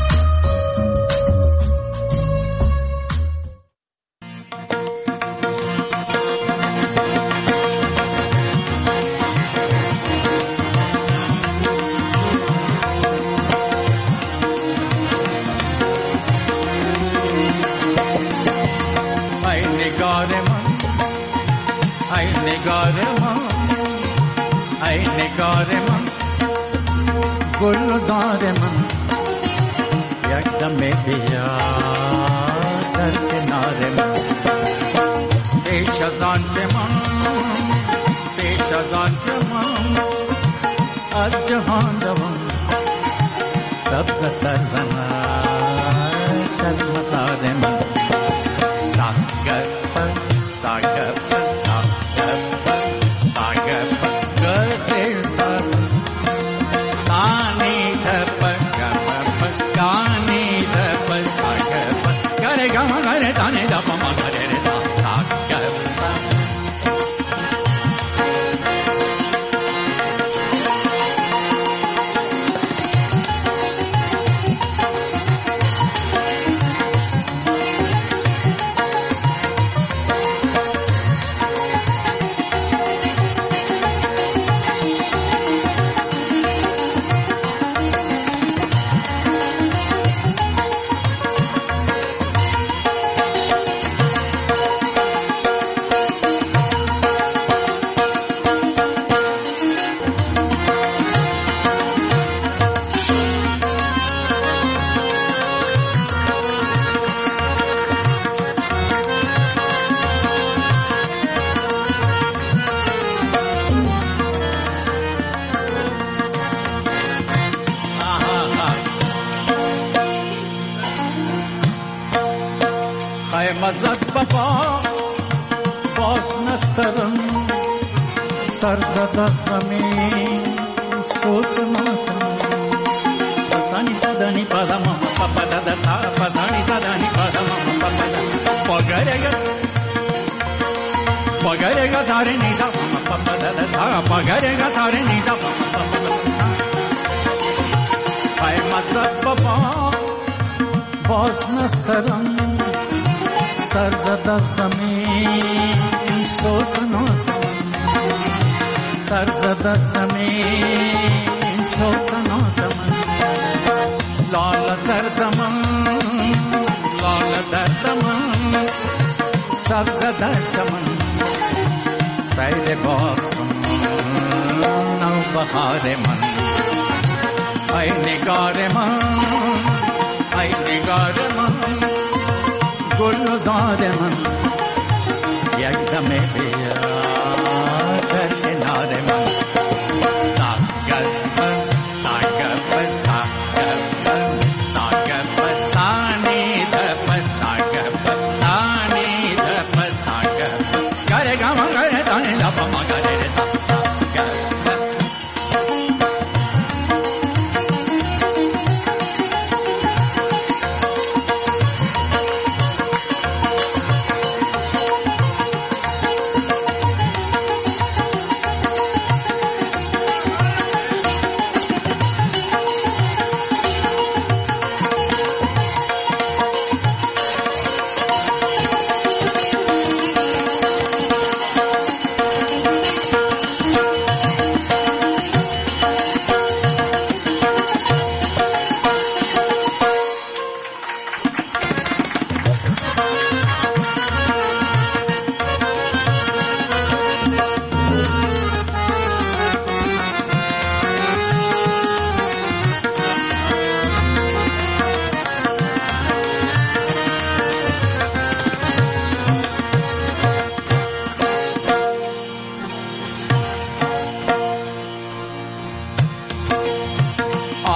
گلزار من یک دم بیا در کنار من، پیش از آن که من پیش از آن که من از جهان دوم سبز سرزمین در مزار من. ساگر پر ساگر پر ساگر پر ساگر پر گرده سر سانی دپر گپر گانی دپر ساگر پر گره گم گره دانی دپر ما گره دا ساگر پر. مزد بابا باز نسترم سر زده زمین سوز نازم پسانی زدنی پادم پاپا دادا تا پسانی زدنی پادم پاپا دادا پگرگا پگرگا ساره نیزا پاپا دادا تا پگرگا ساره نیزا پاپا دادا پای مزد بابا باز نسترم سر زده زمین سوز نازم سر زده زمین سوز نازم لال دردم لال دردم سبز در چمن سیل باغم نو بهار من ای نگار من ای نگار من گلزار من یک دم بیا در کنار من ساگر پر ساگر پر ساگر پر ساگر پر سانی پر ساگر پر سانی پر ساگر گره گم گره دانی لپا ما گره ساگر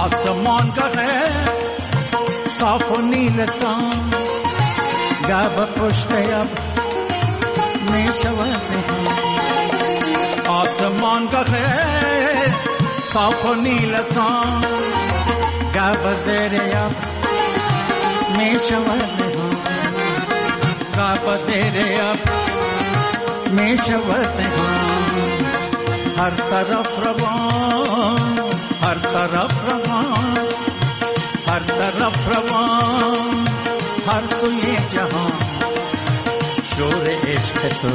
आसमान का है साफ नील सान गब पुष्ट अब में शवत आसमान का है साफ नील सान गब जेरे अब में शवत गब जेरे अब में शवत हर तरफ रवान हर तरफ रवान हर तरफ रवान हर सुए जहां शोर इश्क तो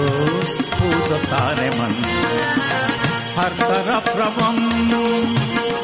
पूज तारे मन हर तरफ रवान